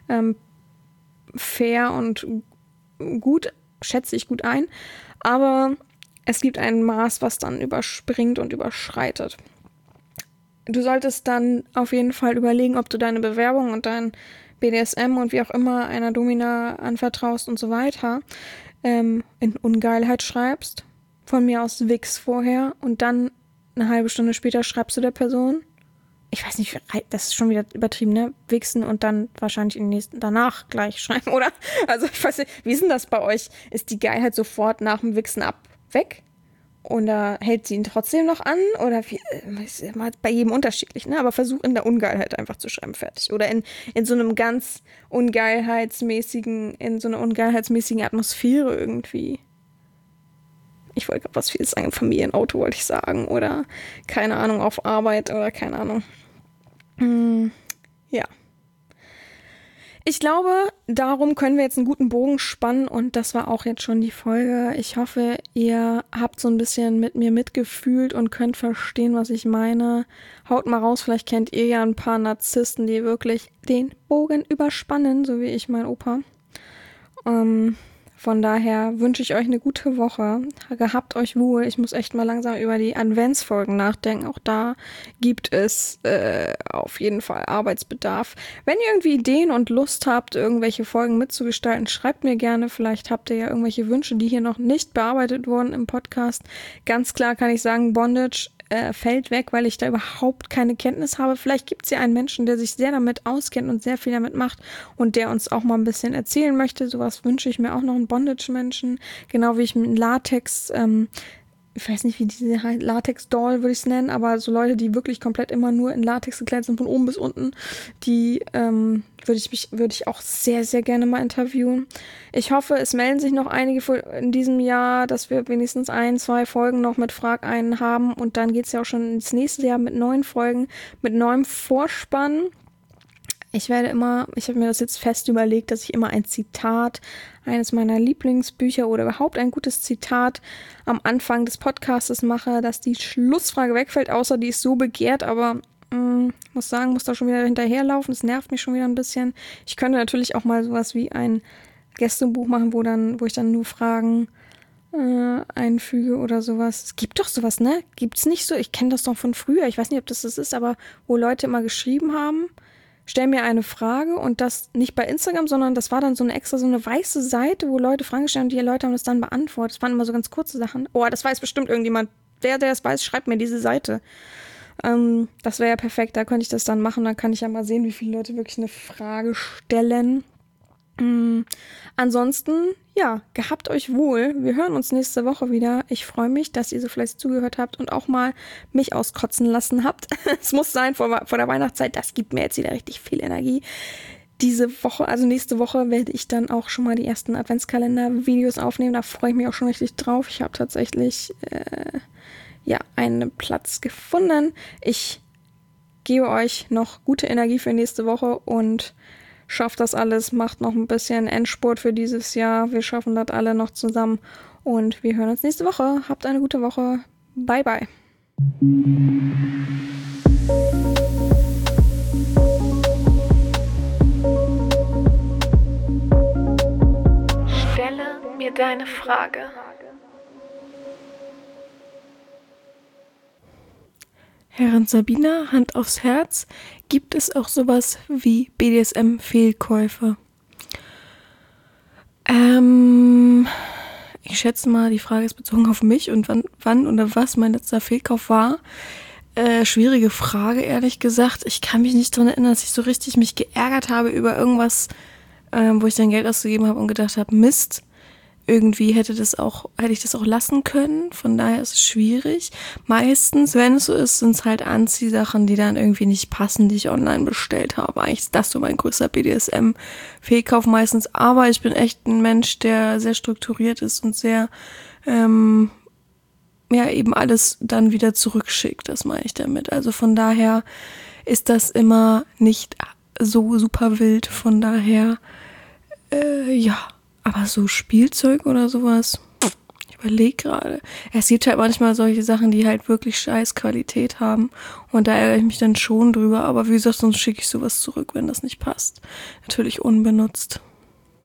fair und gut, schätze ich gut ein, aber es gibt ein Maß, was dann überspringt und überschreitet. Du solltest dann auf jeden Fall überlegen, ob du deine Bewerbung und dein BDSM und wie auch immer einer Domina anvertraust und so weiter in Ungeilheit schreibst. Von mir aus Wix vorher und dann eine halbe Stunde später schreibst du der Person. Ich weiß nicht, das ist schon wieder übertrieben, ne? Wichsen und dann wahrscheinlich danach gleich schreiben, oder? Also ich weiß nicht, wie ist denn das bei euch? Ist die Geilheit sofort nach dem Wichsen weg? Oder hält sie ihn trotzdem noch an? Oder wie, ist immer bei jedem unterschiedlich, ne? Aber versuch in der Ungeilheit einfach zu schreiben, fertig. Oder in so einem ganz ungeilheitsmäßigen Atmosphäre irgendwie. Ich wollte gerade was vieles sagen, Familienauto wollte ich sagen. Oder, keine Ahnung, auf Arbeit oder keine Ahnung. Ja. Ich glaube, darum können wir jetzt einen guten Bogen spannen und das war auch jetzt schon die Folge. Ich hoffe, ihr habt so ein bisschen mit mir mitgefühlt und könnt verstehen, was ich meine. Haut mal raus, vielleicht kennt ihr ja ein paar Narzissten, die wirklich den Bogen überspannen, so wie ich mein Opa. Von daher wünsche ich euch eine gute Woche. Gehabt euch wohl. Ich muss echt mal langsam über die Adventsfolgen nachdenken. Auch da gibt es auf jeden Fall Arbeitsbedarf. Wenn ihr irgendwie Ideen und Lust habt, irgendwelche Folgen mitzugestalten, schreibt mir gerne. Vielleicht habt ihr ja irgendwelche Wünsche, die hier noch nicht bearbeitet wurden im Podcast. Ganz klar kann ich sagen, Bondage fällt weg, weil ich da überhaupt keine Kenntnis habe. Vielleicht gibt es ja einen Menschen, der sich sehr damit auskennt und sehr viel damit macht und der uns auch mal ein bisschen erzählen möchte. Sowas wünsche ich mir auch noch, einen Bondage-Menschen. Genau wie ich mit Latex, ich weiß nicht, wie diese Latex-Doll würde ich es nennen, aber so Leute, die wirklich komplett immer nur in Latex gekleidet sind, von oben bis unten, die würde ich auch sehr, sehr gerne mal interviewen. Ich hoffe, es melden sich noch einige in diesem Jahr, dass wir wenigstens 1-2 Folgen noch mit Frag einen haben und dann geht es ja auch schon ins nächste Jahr mit 9 Folgen, mit neuem Vorspann. Ich habe mir das jetzt fest überlegt, dass ich immer ein Zitat, eines meiner Lieblingsbücher oder überhaupt ein gutes Zitat am Anfang des Podcastes mache, dass die Schlussfrage wegfällt, außer die ist so begehrt, aber muss da schon wieder hinterherlaufen. Das nervt mich schon wieder ein bisschen. Ich könnte natürlich auch mal sowas wie ein Gästebuch machen, wo ich dann nur Fragen einfüge oder sowas. Es gibt doch sowas, ne? Gibt's nicht so? Ich kenne das doch von früher. Ich weiß nicht, ob das ist, aber wo Leute immer geschrieben haben, stell mir eine Frage und das nicht bei Instagram, sondern das war dann so eine weiße Seite, wo Leute Fragen stellen und die Leute haben das dann beantwortet. Das waren immer so ganz kurze Sachen. Oh, das weiß bestimmt irgendjemand. Der es weiß, schreibt mir diese Seite. Das wäre ja perfekt, da könnte ich das dann machen. Dann kann ich ja mal sehen, wie viele Leute wirklich eine Frage stellen. Ansonsten, ja, gehabt euch wohl. Wir hören uns nächste Woche wieder. Ich freue mich, dass ihr so fleißig zugehört habt und auch mal mich auskotzen lassen habt. Es muss sein vor der Weihnachtszeit. Das gibt mir jetzt wieder richtig viel Energie. Diese Woche, also nächste Woche, werde ich dann auch schon mal die ersten Adventskalender-Videos aufnehmen. Da freue ich mich auch schon richtig drauf. Ich habe tatsächlich, einen Platz gefunden. Ich gebe euch noch gute Energie für nächste Woche und schafft das alles, macht noch ein bisschen Endspurt für dieses Jahr. Wir schaffen das alle noch zusammen und wir hören uns nächste Woche. Habt eine gute Woche. Bye, bye. Stelle mir deine Frage. Herrin Sabina, Hand aufs Herz, gibt es auch sowas wie BDSM-Fehlkäufe? Ich schätze mal, die Frage ist bezogen auf mich und wann oder was mein letzter Fehlkauf war. Schwierige Frage, ehrlich gesagt. Ich kann mich nicht daran erinnern, dass ich so richtig mich geärgert habe über irgendwas, wo ich dann Geld ausgegeben habe und gedacht habe, Mist. Irgendwie hätte ich das auch lassen können. Von daher ist es schwierig. Meistens, wenn es so ist, sind es halt Anziehsachen, die dann irgendwie nicht passen, die ich online bestellt habe. Eigentlich ist das so mein größter BDSM-Fehlkauf meistens. Aber ich bin echt ein Mensch, der sehr strukturiert ist und sehr, eben alles dann wieder zurückschickt. Das meine ich damit. Also von daher ist das immer nicht so super wild. Von daher, aber so Spielzeug oder sowas, ich überlege gerade. Es gibt halt manchmal solche Sachen, die halt wirklich scheiß Qualität haben. Und da ärgere ich mich dann schon drüber. Aber wie gesagt, sonst schicke ich sowas zurück, wenn das nicht passt. Natürlich unbenutzt.